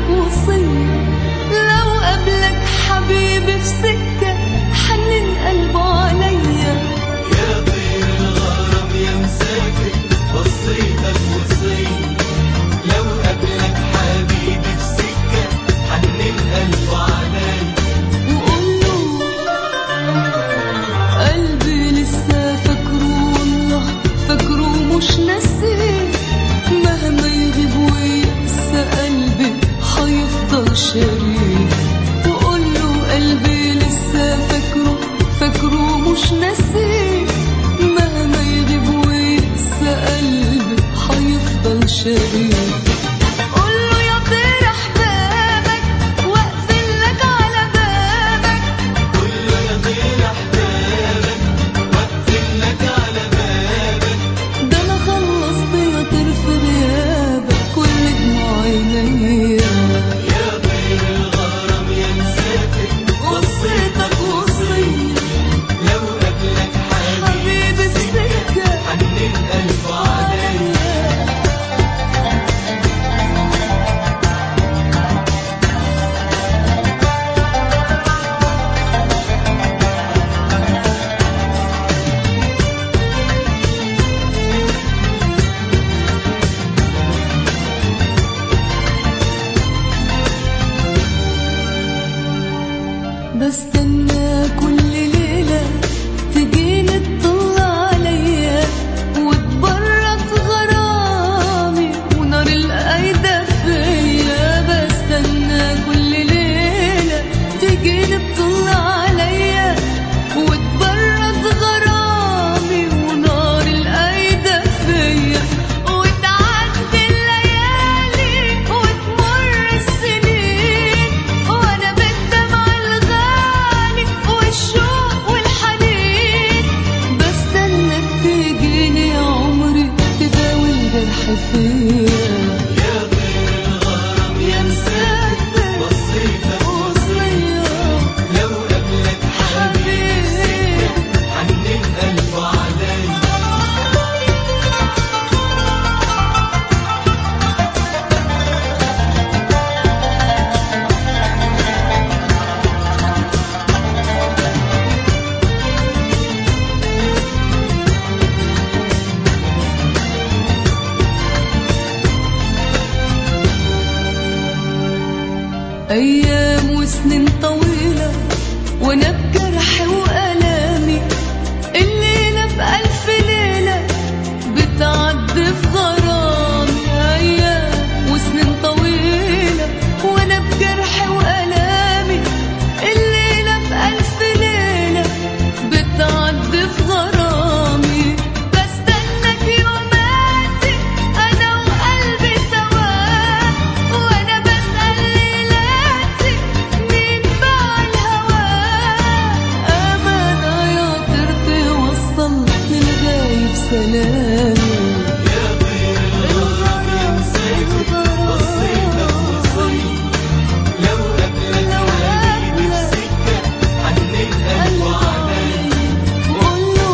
[SPEAKER 8] شريك، وقوله قلبي لسه فاكره فاكره مش ناسيه، مهما يغيب ويقسى قلبي حيفضل شريك. قوله يا طير احبابك واقفل لك على بابك، قوله يا طير احبابك واقفل لك على بابك، ده انا خلصت يا طير في غيابك كل دموع عينيا. يا طير الغرام يا مسافر وصيتك وصية، لو قبلك حبيب السكة حنن قلبه عليا. بستنى كل ليلة تجيني تطل عليا وتبرد غرامي ونار القايدة فيا. بستنى كل ليلة تجيني تطل عليا وتبرد غرامي ونار القايدة فيا، وتعدي الليالي وتمر السنين وانا بالدمع الغالي والشوق والحنين. بستناك تجيني يا عمري تداوي الجرح فيا. يا طير الغرام يا مسافر وصيتك وصية، لو قبلك حبيب حنن قلبه عليا. أيام وسنين طويلة وأنا بجرحي وألامي، الليلة بألف ليلة بتعدي في غرامي. أيام وسنين طويلة وأنا بجرحي وألامي، الليلة بألف ليلة بتعدي في غرامي. بستناك يوماتي أنا وقلبي سوا، وأنا بسأل ليلاتي مين باع الهوى. أمانة يا طير توصل للغايب سلامي. يا طير الغرام يا مسافر وصيتك وصية، لو قبلك حبيبي بسكة حنن قلبه عليا. قوله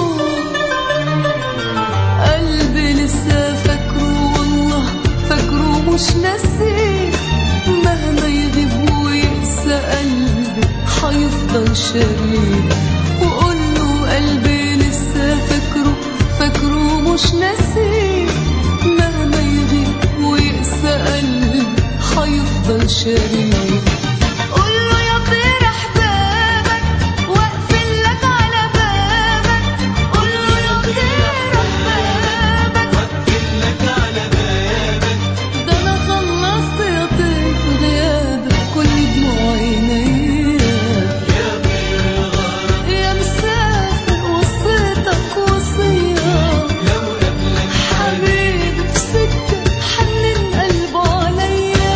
[SPEAKER 8] قلبي لسه فاكره والله فاكره مش ناسيه، مهما يغيب ويقسى قلبي حيفضل شريك. وقوله قلبي لسه فاكره فاكره مش ناسيه، مهما يغيب ويقسى قلبي حيفضل شريك. قوله يا طير احبابك واقفل لك على بابك، قوله يا طير احبابك واقفل لك على بابك، ده انا خلصت يا طير في غيابك كل دموع عينيا. يا طير الغرام يا مسافر وصيتك وصية، لو قبلك حبيبي في سكة حنن قلبه عليا.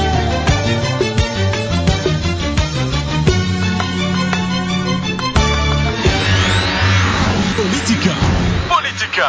[SPEAKER 9] بوليتيكا بوليتيكا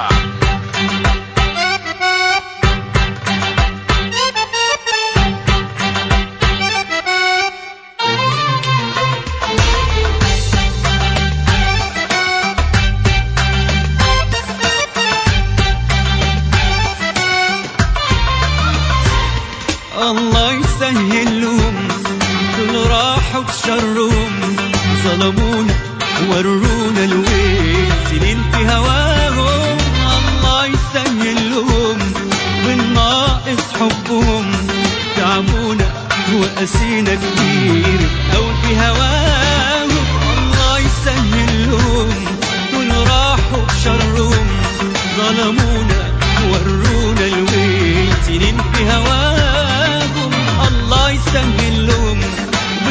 [SPEAKER 10] الله يسهلهم كل راحوا بشرهم، ظلمونا ورونا الويل سنين في هواهم. الله يسهلهم بالناقص حبهم، تعبونا وقاسينا كتير أو في هواهم. الله يسهلهم كل راحوا بشرهم، ظلمونا ورونا الويل سنين في هواهم. الله يسهلهم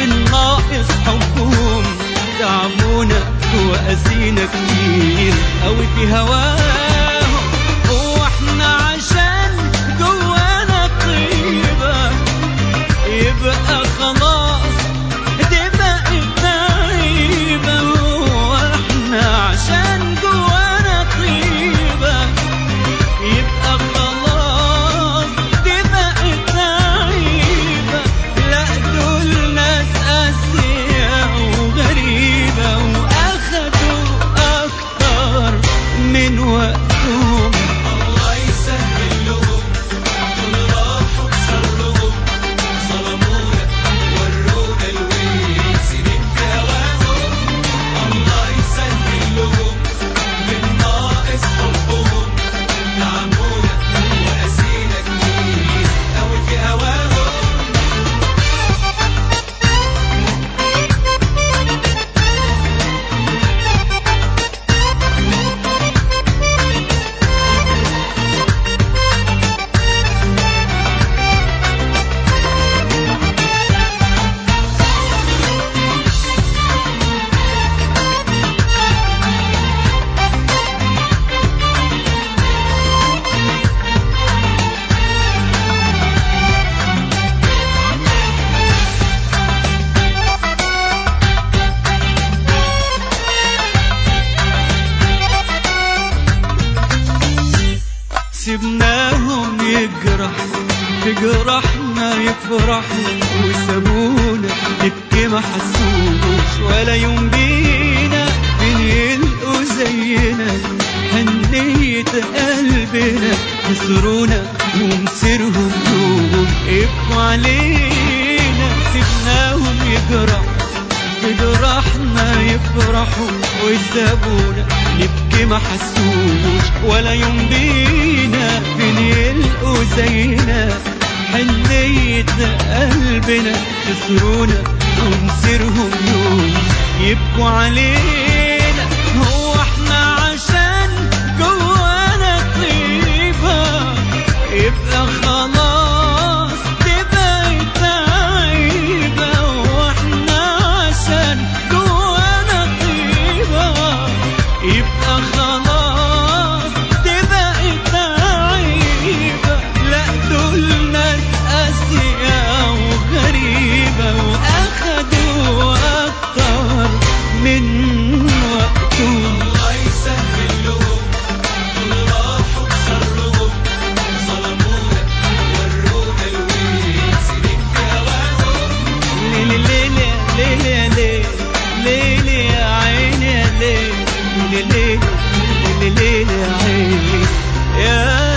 [SPEAKER 10] يجرح في جرحنا يفرحوا وسابونا نبكي ما حسوش ولا يوم بينا بنلقوا زينا حنية قلبنا خسرونا ومصيرهم يوم يبقوا علينا سيبناهم يجرح في جرحنا يفرحوا ويسابونا نبكي ما حسوش ولا يوم بينا بنلقوا زينا حنية قلبنا خسرونا ومصيرهم يوم يبقوا علينا. هو احنا عشان جوانا طيبة يبقى خلاص تبقى تعيبة، واحنا عشان جوانا طيبة يبقى خلاص تبقى تعيبة. لا دول ناس قاسية وغريبة واخدوا اكتر من وقتهم. الله يسهل لهم دول راحوا بشرهم ظلمونا ورونا الويل سنين في هواهم. ليلي ليلي ليلي ليلي ليلي يا عيني يا ليلي ليلي ليلي ليلي يا عيني يا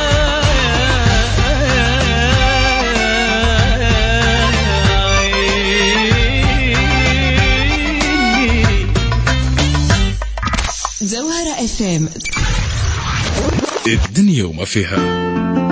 [SPEAKER 7] جوهرة اف ام
[SPEAKER 9] الدنيا وما فيها.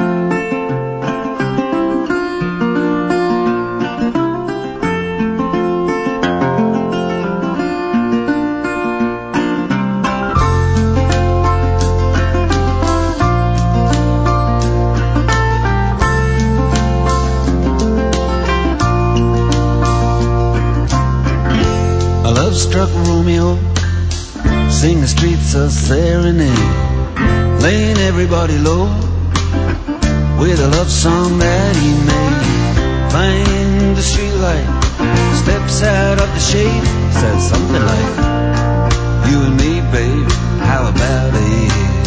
[SPEAKER 11] A love-struck Romeo sing the streets a serenade, laying everybody low with a love song that he made. Find the streetlight, steps out of the shade, says something like, you and me, babe, how about it?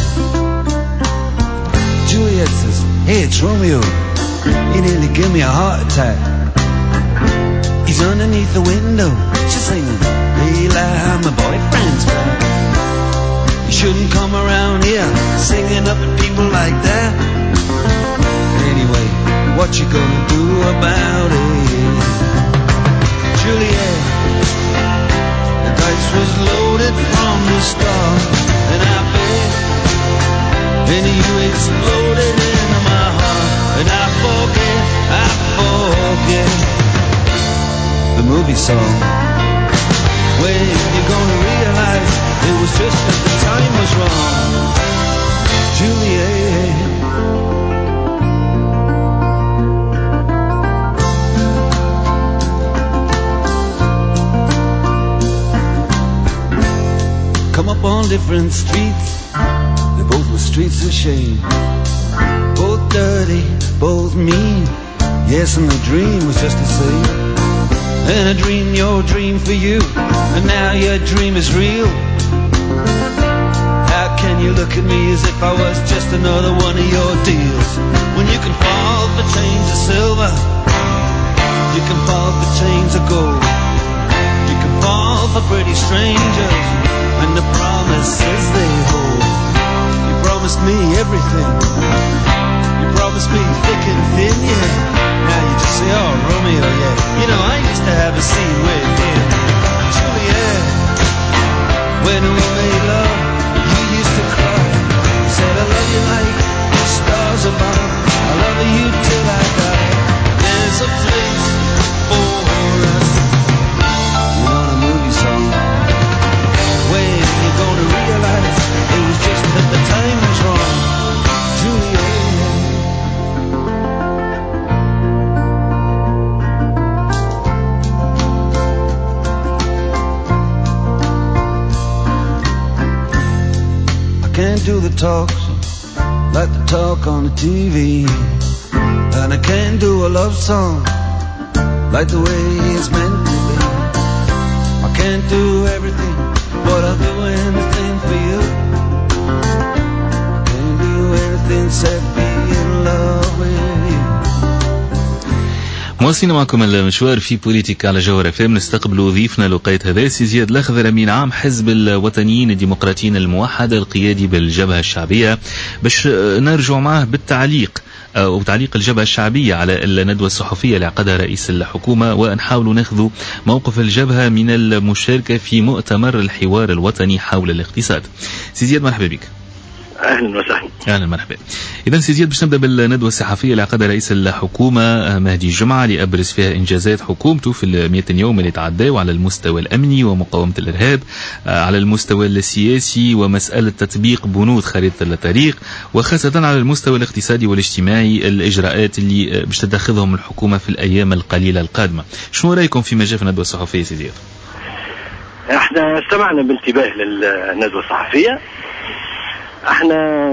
[SPEAKER 11] Juliet says, hey, it's Romeo, he nearly gave me a heart attack. He's underneath the window, she's singing, Leila, my boyfriend's back. You shouldn't come around here singing up at people like that. Anyway, what you gonna do about it? Juliet, the dice was loaded from the start, and I bet then you exploded into my heart, and I forget, I forget the movie song. When you're gonna realize it was just that the time was wrong, Juliet. Come up on different streets, they both were streets of shame, both dirty, both mean. Yes, and the dream was just the same. And I dreamed your dream for you, and now your dream is real. How can you look at me as if I was just another one of your deals? When you can fall for chains of silver, you can fall for chains of gold, you can fall for pretty strangers and the promises they hold. You promised me everything, you promised me thick and thin, yeah. Now you just say, oh, Romeo, yeah. You know, I used to have a scene with him, Juliet. When we made love, you used to cry. You said, I love you like the stars above, I love you till I die. There's a place for us. You're not a movie song. When you're gonna realize it was just that the time was wrong, Juliet. Can't do the talks like the talk on the T V, and I can't do a love song like the way it's meant to be. I can't do everything, but I'll do anything for you. Can't do anything except be in love with
[SPEAKER 1] مواصلين معكم المشوار في بوليتيكا على جوهر اف ام. نستقبلوا ضيفنا لقيت هذا سي زياد الأخضر، أمين عام حزب الوطنيين الديمقراطيين الموحد القيادي بالجبهة الشعبية، باش نرجع معه بالتعليق أو تعليق الجبهة الشعبية على الندوة الصحفية اللي عقدها رئيس الحكومة، ونحاول ناخذ موقف الجبهة من المشاركة في مؤتمر الحوار الوطني حول الاقتصاد. سي زياد مرحبا بك.
[SPEAKER 9] اهلا وسهلا.
[SPEAKER 1] اهلا مرحبا. اذا سي زياد باش نبدا بالندوه الصحفيه اللي عقدها رئيس الحكومه مهدي الجمعه لابرز فيها انجازات حكومته في المئتين يوم اللي تعداوا على المستوى الامني ومقاومه الارهاب، على المستوى السياسي ومساله تطبيق بنود خريطه الطريق، وخاصه على المستوى الاقتصادي والاجتماعي الاجراءات اللي باش تتخذهم الحكومه في الايام القليله القادمه. شنو رايكم فيما جاء في الندوه الصحفيه سي زياد؟
[SPEAKER 9] احنا استمعنا بانتباه للندوه الصحفيه. احنا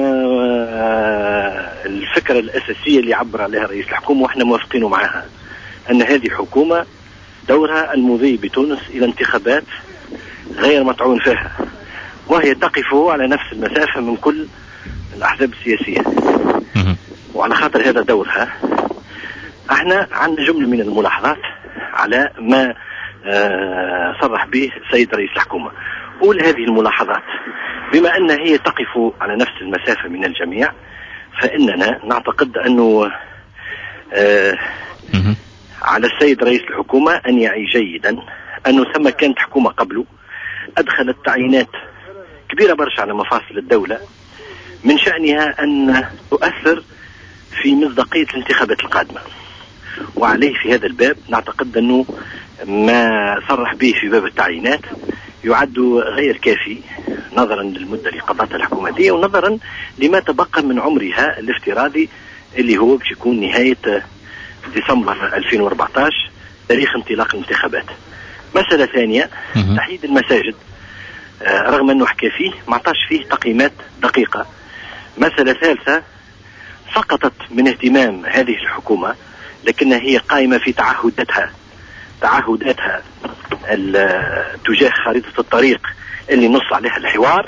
[SPEAKER 9] الفكرة الأساسية اللي عبر عليها رئيس الحكومة واحنا موافقين معها أن هذه حكومة دورها المضي بتونس إلى انتخابات غير مطعون فيها، وهي تقف على نفس المسافة من كل الأحزاب السياسية، وعلى خاطر هذا دورها احنا عندنا جملة من الملاحظات على ما صرح به السيد رئيس الحكومة. قول هذه الملاحظات بما أن هي تقف على نفس المسافة من الجميع، فإننا نعتقد أنه آه على السيد رئيس الحكومة أن يعي جيدا أنه ثم كانت حكومة قبله أدخلت تعيينات كبيرة برشا على مفاصل الدولة من شأنها أن تؤثر في مصداقية الانتخابات القادمة، وعليه في هذا الباب نعتقد أنه ما صرح به في باب التعيينات يعد غير كافي نظرا للمدة اللي قضتها الحكومة دي، ونظرا لما تبقى من عمرها الافتراضي اللي هو باش يكون نهاية ديسمبر ألفين وأربعة عشر تاريخ انطلاق الانتخابات. مسألة ثانية تحديد المساجد، رغم أنه حكى فيه ما عطاش فيه تقييمات دقيقة. مسألة ثالثة سقطت من اهتمام هذه الحكومة، لكنها هي قائمة في تعهداتها تعهداتها تجاه خريطة الطريق اللي نص عليها الحوار.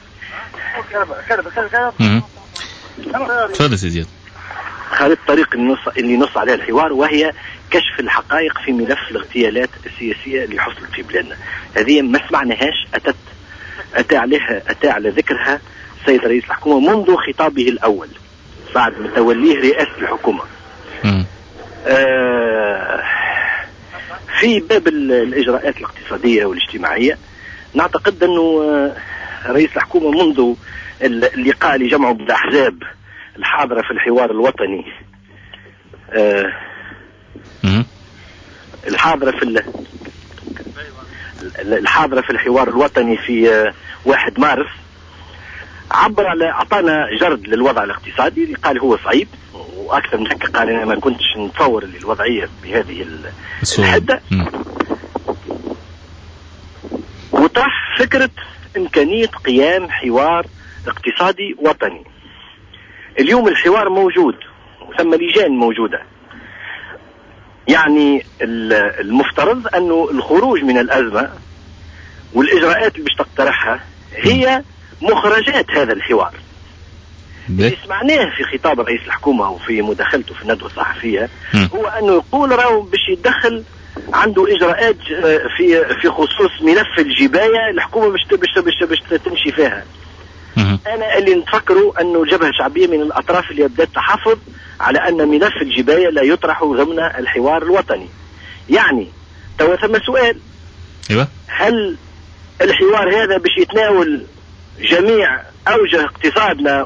[SPEAKER 1] تفضل سي زياد.
[SPEAKER 9] خريطة الطريق اللي نص اللي نص عليها الحوار، وهي كشف الحقائق في ملف الاغتيالات السياسية اللي حصلت في بلادنا. هذه ما سمعناهاش، أتت أتى عليها أتى على ذكرها السيد رئيس الحكومة منذ خطابه الأول بعد ما توليه رئاسة الحكومة. آه في باب الإجراءات الاقتصادية والاجتماعية نعتقد أنه رئيس الحكومة منذ اللقاء اللي جمعه بالأحزاب الحاضرة في الحوار الوطني الحاضرة في الحاضرة في الحوار الوطني في واحد مارس عبر على أعطانا جرد للوضع الاقتصادي اللي قال هو صعيب، وأكثر من هيك قال أنا ما كنتش نتصور الوضعية بهذه الحدة، وطرح فكرة إمكانية قيام حوار اقتصادي وطني. اليوم الحوار موجود وثم لجان موجودة، يعني المفترض أنه الخروج من الأزمة والإجراءات اللي باش تقترحها هي مخرجات هذا الحوار. اللي سمعناه في خطاب رئيس الحكومة وفي مداخلته في الندوة الصحفية هو أنه يقول راهو باش يدخل عنده إجراءات في في خصوص ملف الجباية الحكومة باش باش باش تمشي فيها. أنا اللي نتفكره أنه الجبهة الشعبية من الأطراف اللي بدأت تحافظ على أن ملف الجباية لا يطرح ضمن الحوار الوطني. يعني توا ثم سؤال،
[SPEAKER 1] أيوة. هل
[SPEAKER 9] الحوار هذا باش يتناول جميع أوجه اقتصادنا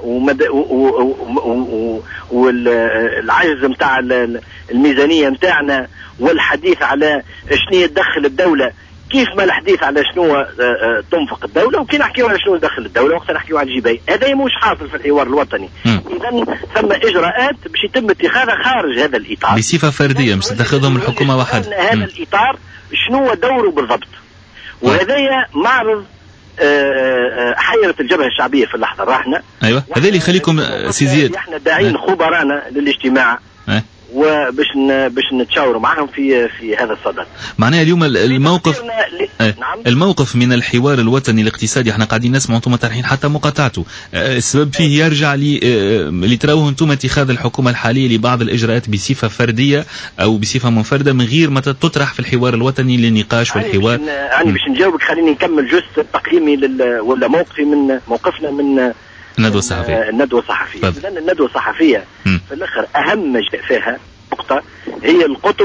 [SPEAKER 9] والعجز متاع الميزانية متاعنا والحديث على شنو تدخل الدولة، كيف ما الحديث على شنو تنفق الدولة، وكي نحكيو على شنو تدخل الدولة وقت نحكيو على الجباية، هذا مش حاصل في الحوار الوطني. إذا ثم إجراءات باش يتم اتخاذها خارج هذا الإطار
[SPEAKER 1] بصفة فردية مش تتخذهم الحكومة واحد.
[SPEAKER 9] هذا م. الإطار شنو دوره بالضبط، وهذايا معرض حيرة الجبهة الشعبية في اللحظة الراهنة.
[SPEAKER 1] أيوة هذا اللي يخليكم سي زياد
[SPEAKER 9] احنا داعين خبرانا للاجتماع
[SPEAKER 1] أه.
[SPEAKER 9] وباش باش نتشاوروا معهم في في هذا الصدد.
[SPEAKER 1] معناها اليوم الموقف نعم. الموقف من الحوار الوطني الاقتصادي احنا قاعدين نسمعوا انتم طرحين حتى مقاطعته، السبب فيه يرجع لي اللي تراوه انتم اتخاذ الحكومه الحاليه لبعض الاجراءات بصفه فرديه او بصفه منفرده من غير ما تطرح في الحوار الوطني للنقاش والحوار.
[SPEAKER 9] يعني باش نجاوبك خليني نكمل جزء تقييمي ولا موقفي من موقفنا من
[SPEAKER 1] الندوة الصحفية.
[SPEAKER 9] الندوة الصحفية. لأن الندوة الصحفية م. في الآخر أهم ما جاء فيها نقطة هي القطب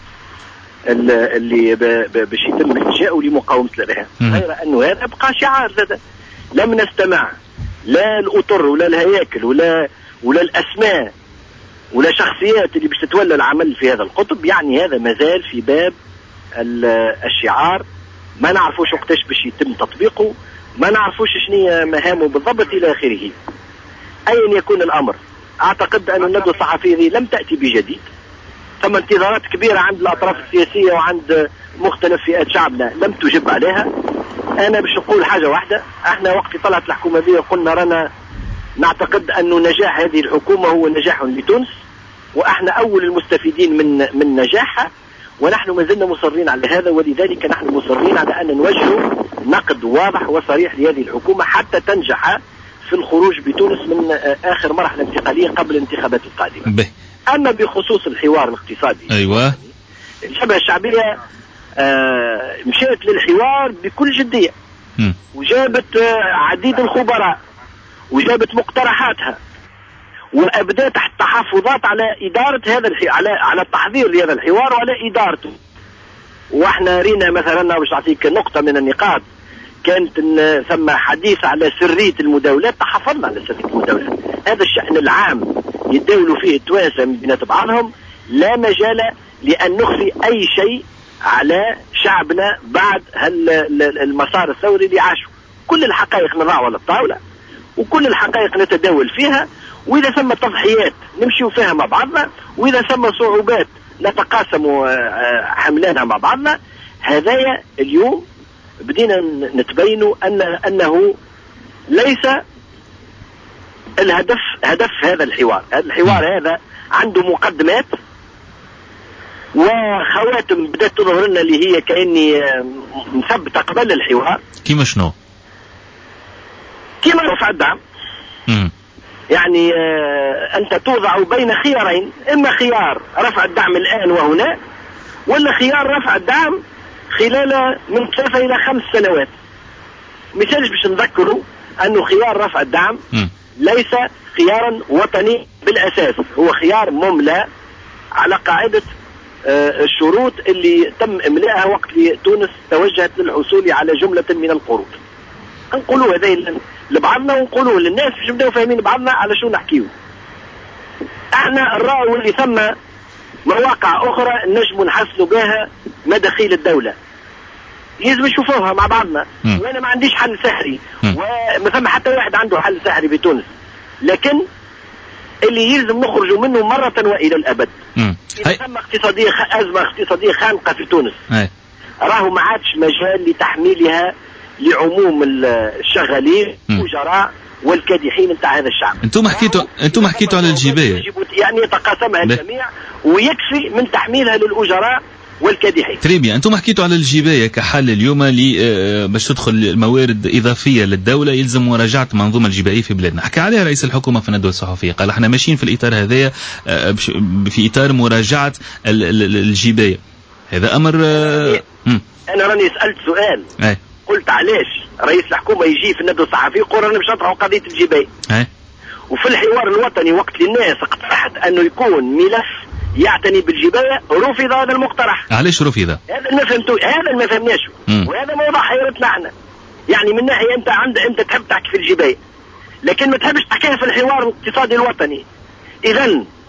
[SPEAKER 9] اللي باش يتم إنشاؤه لمقاومة الإرهاب، غير أنه هذا بقى شعار زاد. لم نستمع لا الأطر ولا الهياكل ولا ولا الأسماء ولا شخصيات اللي باش تتولى العمل في هذا القطب. يعني هذا مازال في باب الشعار، ما نعرفوش وقتاش باش يتم تطبيقه، ما نعرفوش شنو مهامه بالضبط إلى آخره. أيا يكون الأمر، أعتقد أن الندوة الصحفية لم تأتي بجديد. ثم انتظارات كبيرة عند الأطراف السياسية وعند مختلف فئات شعبنا لم تجب عليها. أنا باش نقول حاجة واحدة، احنا وقت طلعت الحكومة دي قلنا رانا نعتقد أن نجاح هذه الحكومة هو نجاح لتونس، وإحنا أول المستفيدين من من نجاحها، ونحن ما زلنا مصرين على هذا. ولذلك نحن مصرين على أن نوجه نقد واضح وصريح لهذه الحكومة حتى تنجح في الخروج بتونس من آخر مرحلة انتقالية قبل الانتخابات القادمة.
[SPEAKER 1] به.
[SPEAKER 9] أما بخصوص الحوار الاقتصادي،
[SPEAKER 1] أيوة،
[SPEAKER 9] الجبهة الشعبية آه مشيت للحوار بكل جدية، م. وجابت آه عديد الخبراء وجابت مقترحاتها، وأبدأت تحت تحفظات على إدارة هذا الحوار، على على التحضير لهذا الحوار وعلى إدارته. واحنا رينا مثلا باش نعطيك نقطة من النقاط، كانت ثم حديث على سرية المداولات، تحفظنا على سرية المداولات. هذا الشأن العام يتداولوا فيه التوانسة من بين بعضهم، لا مجال لأن نخفي أي شيء على شعبنا بعد المسار الثوري اللي عاشوا. كل الحقائق نضعوا على الطاولة وكل الحقائق نتداول فيها، وإذا ثم تضحيات نمشيوا فيها مع بعضنا، وإذا ثم صعوبات نتقاسم حملانها مع بعضنا. هذايا اليوم بدينا نتبين أن أنه ليس الهدف هدف هذا الحوار. هذا الحوار هذا عنده مقدمات وخواتم بدأت تظهر لنا اللي هي كأني مثبتة قبل الحوار.
[SPEAKER 1] كيما شنو؟
[SPEAKER 9] كيما رفع الدعم.
[SPEAKER 1] مم.
[SPEAKER 9] يعني آه أنت توضع بين خيارين، إما خيار رفع الدعم الآن وهنا، ولا خيار رفع الدعم خلال من ثلاثة إلى خمس سنوات. مثالش باش نذكروا أنه خيار رفع الدعم م. ليس خيارا وطني بالأساس، هو خيار مملى على قاعدة آه الشروط اللي تم إملاءها وقت تونس توجهت للحصول على جملة من القروض. نقولوا هذين لبعضنا ونقولوه للناس باش نبداو فاهمين بعضنا على شو نحكيو. احنا نراو اللي ثم مواقع اخرى نجم نحسنوا بها مداخيل الدولة، لازم نشوفوها مع بعضنا. م. وانا ما عنديش حل سحري، وما ثم حتى واحد عنده حل سحري بتونس، لكن اللي يلزم نخرجوا منه مرة والى الابد. م. اذا ثم اقتصادية خ... ازمة اقتصادية خانقة في تونس، هي. راهو ما عادش مجال لتحميلها لعموم الشغالين والأجراء والكادحين نتاع هذا الشعب.
[SPEAKER 1] انتم حكيتوا انتم حكيتوا على الجباية،
[SPEAKER 9] يعني يتقاسمها الجميع ويكفي من تحميلها للأجراء والكادحين.
[SPEAKER 1] تريبيا، انتم حكيتوا على الجباية كحل اليوم لي باش تدخل الموارد إضافية للدولة يلزم مراجعة منظومة الجبائية في بلادنا. حكى عليها رئيس الحكومة في الندوة الصحفية، قال احنا ماشيين في الإطار هذايا في إطار مراجعة الجباية. هذا أمر.
[SPEAKER 9] أنا راني سألت سؤال،
[SPEAKER 1] أي.
[SPEAKER 9] قلت علاش رئيس الحكومة يجي في الندوة الصحفية يقول أنا باش نطرحوا قضية الجباية؟ وفي الحوار الوطني وقت الناس اقترحت أنه يكون ملف يعتني بالجباية رفض هذا المقترح.
[SPEAKER 1] علاش رفض؟
[SPEAKER 9] هذا ما فهمتوا، هذا ما فهمناش، وهذا موضوع حيرتنا احنا. يعني من ناحية أنت عند أنت تحب تحكي في الجباية، لكن ما تحبش تحكيها في الحوار الاقتصادي الوطني. إذا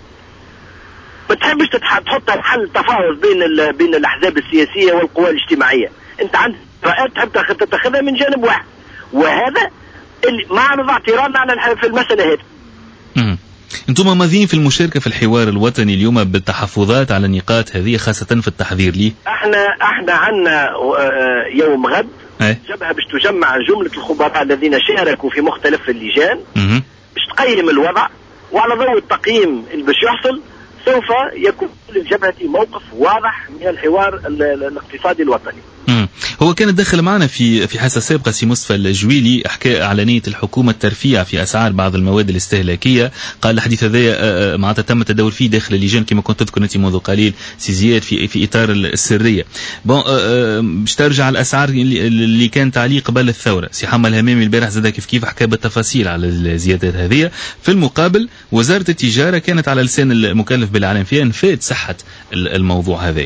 [SPEAKER 9] ما تحبش تحط حل تفاوض بين بين الأحزاب السياسية والقوى الاجتماعية. أنت عندك رأيت تحب تتخذها من جانب واحد، وهذا اللي ما نضع اعتراضنا على في المسألة هذه.
[SPEAKER 1] امم انتم ماذين في المشاركة في الحوار الوطني اليوم بالتحفظات على النقاط هذه خاصة في التحضير ليه؟
[SPEAKER 9] احنا احنا عندنا يوم غد جبهة باش تجمع جملة الخبراء الذين شاركوا في مختلف اللجان باش تقيم الوضع، وعلى ضوء التقييم اللي باش يحصل سوف يكون للجبهة موقف واضح من الحوار الاقتصادي الوطني.
[SPEAKER 1] مم. هو كان داخل معنا في في حصة سابقة سي مصطفى الجويلي حكى على نية الحكومة الترفيع في أسعار بعض المواد الاستهلاكية. قال الحديث هذا معناتها تم التداول فيه داخل اللجان كما كنت تذكر أنت منذ قليل سي زياد في في إطار السرية. بون باش ترجع الأسعار اللي كان تعليق قبل الثورة. سي حمد الهمامي البارح زاد كيف كيف حكى بالتفاصيل على الزيادات هذه. في المقابل وزارة التجارة كانت على لسان المكلف بالإعلام فيها نفات صحة الموضوع هذا.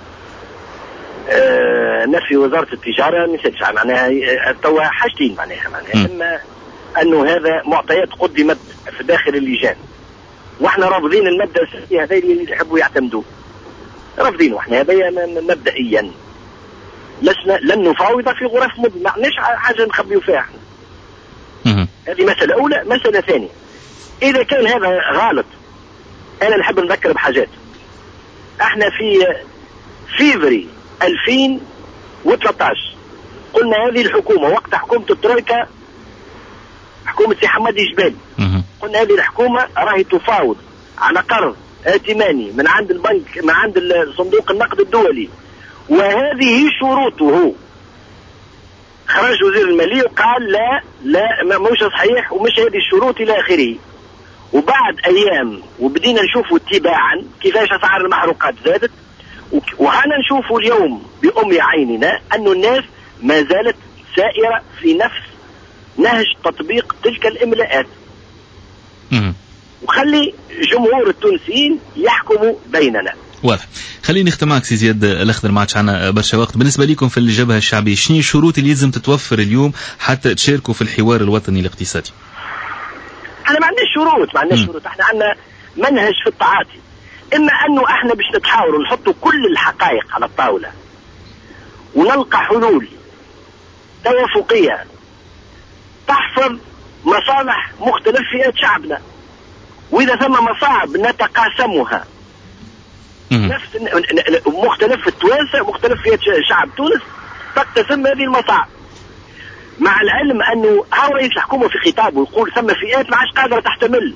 [SPEAKER 9] أه نفي وزارة التجارة نسيتش معناها توا حاجتين معناها معناها إما أنه هذا معطيات قدمت في داخل اللجان وإحنا رافضين المبدأ السياسي هذا اللي يحبوا يعتمدوه رافضين وإحنا هذا مبدئيا لسنا لن نفاوض في غرف مض ما عندناش حاجة نخبيو فيها احنا. هذه مسألة أولى. مسألة ثانية إذا كان هذا غلط أنا نحب نذكر بحاجات. احنا في فيفري ألفين وثلاثة عشر قلنا هذه الحكومة وقت حكومة الترويكا حكومة سي حماد جبالي قلنا هذه الحكومة راهي تفاوض على قرض ائتماني من عند البنك من عند صندوق النقد الدولي وهذه شروطه. خرج وزير المالية وقال لا لا مش صحيح ومش هذه الشروط إلى آخره. وبعد أيام وبدينا نشوفوا اتباعا كيفاش أسعار المحروقات زادت وهنا نشوفوا اليوم بأم عيننا أن الناس ما زالت سائرة في نفس نهج تطبيق تلك الإملاءات. وخلي جمهور التونسيين يحكموا بيننا.
[SPEAKER 1] واضح. خليني نختم معك سي زياد الأخضر ما عادش عنا برشا وقت. بالنسبة لكم في الجبهة الشعبية شنو الشروط اللي لازم تتوفر اليوم حتى تشاركوا في الحوار الوطني الاقتصادي؟
[SPEAKER 9] احنا ما عندناش شروط ما عندناش شروط احنا عندنا منهج في التعاطي. اما انه احنا باش نتحاوروا نحطوا كل الحقائق على الطاولة ونلقى حلول توافقية تحفظ مصالح مختلف فئات شعبنا واذا ثم مصاعب نتقاسمها نفس مختلف التوانسة مختلف فئات شعب تونس تقتسم هذه المصاعب مع العلم انه هاو رئيس الحكومة في خطابه يقول ثم فئات ما عادش قادرة تحتمل.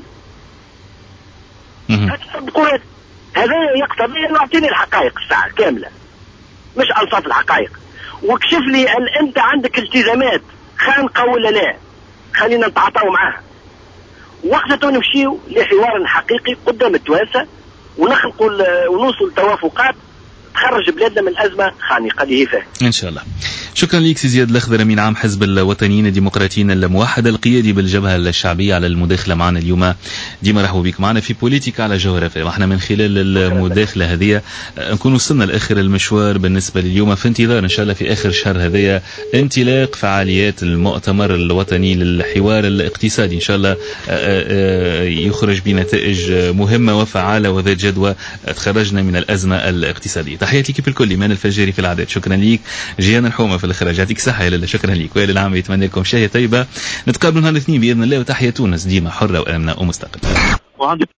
[SPEAKER 9] هذا يقتضي انه يعطيني الحقائق الساعة كاملة مش ألصاف الحقائق وكشف لي ان انت عندك التزامات خانقة ولا لا خلينا نتعاطوا معاها وقتها نمشيو لحوار حقيقي قدام التوانسة ونخلقوا ونوصل توافقات تخرج بلادنا من الأزمة خانقة اللي هي فيها
[SPEAKER 1] إن شاء الله. شكرا لك سي زياد الأخضر أمين عام حزب الوطنيين الديمقراطيين الموحد القيادي بالجبهة الشعبية على المداخلة معنا اليوم. ديما مرحبا بك معنا في بوليتيكا على جوهر اف ام. احنا من خلال المداخلة هذه نكون وصلنا لآخر المشوار بالنسبة لليوم في انتظار إن شاء الله في آخر شهر هذه انطلاق فعاليات المؤتمر الوطني للحوار الاقتصادي إن شاء الله يخرج بنتائج مهمة وفعالة وذات جدوى تخرجنا من الأزمة الاقتصادية. تحياتي لك بالكل إيمان الفجاري في العدد. شكرا لك جيان الحومة في الإخراج. يعطيك صحة يا لاله. شكرا لك ويا العام يتمنى لكم شهية طيبة. نتقابل نهار الاثنين بإذن الله وتحية تونس ديما حرة وآمنة ومستقلة.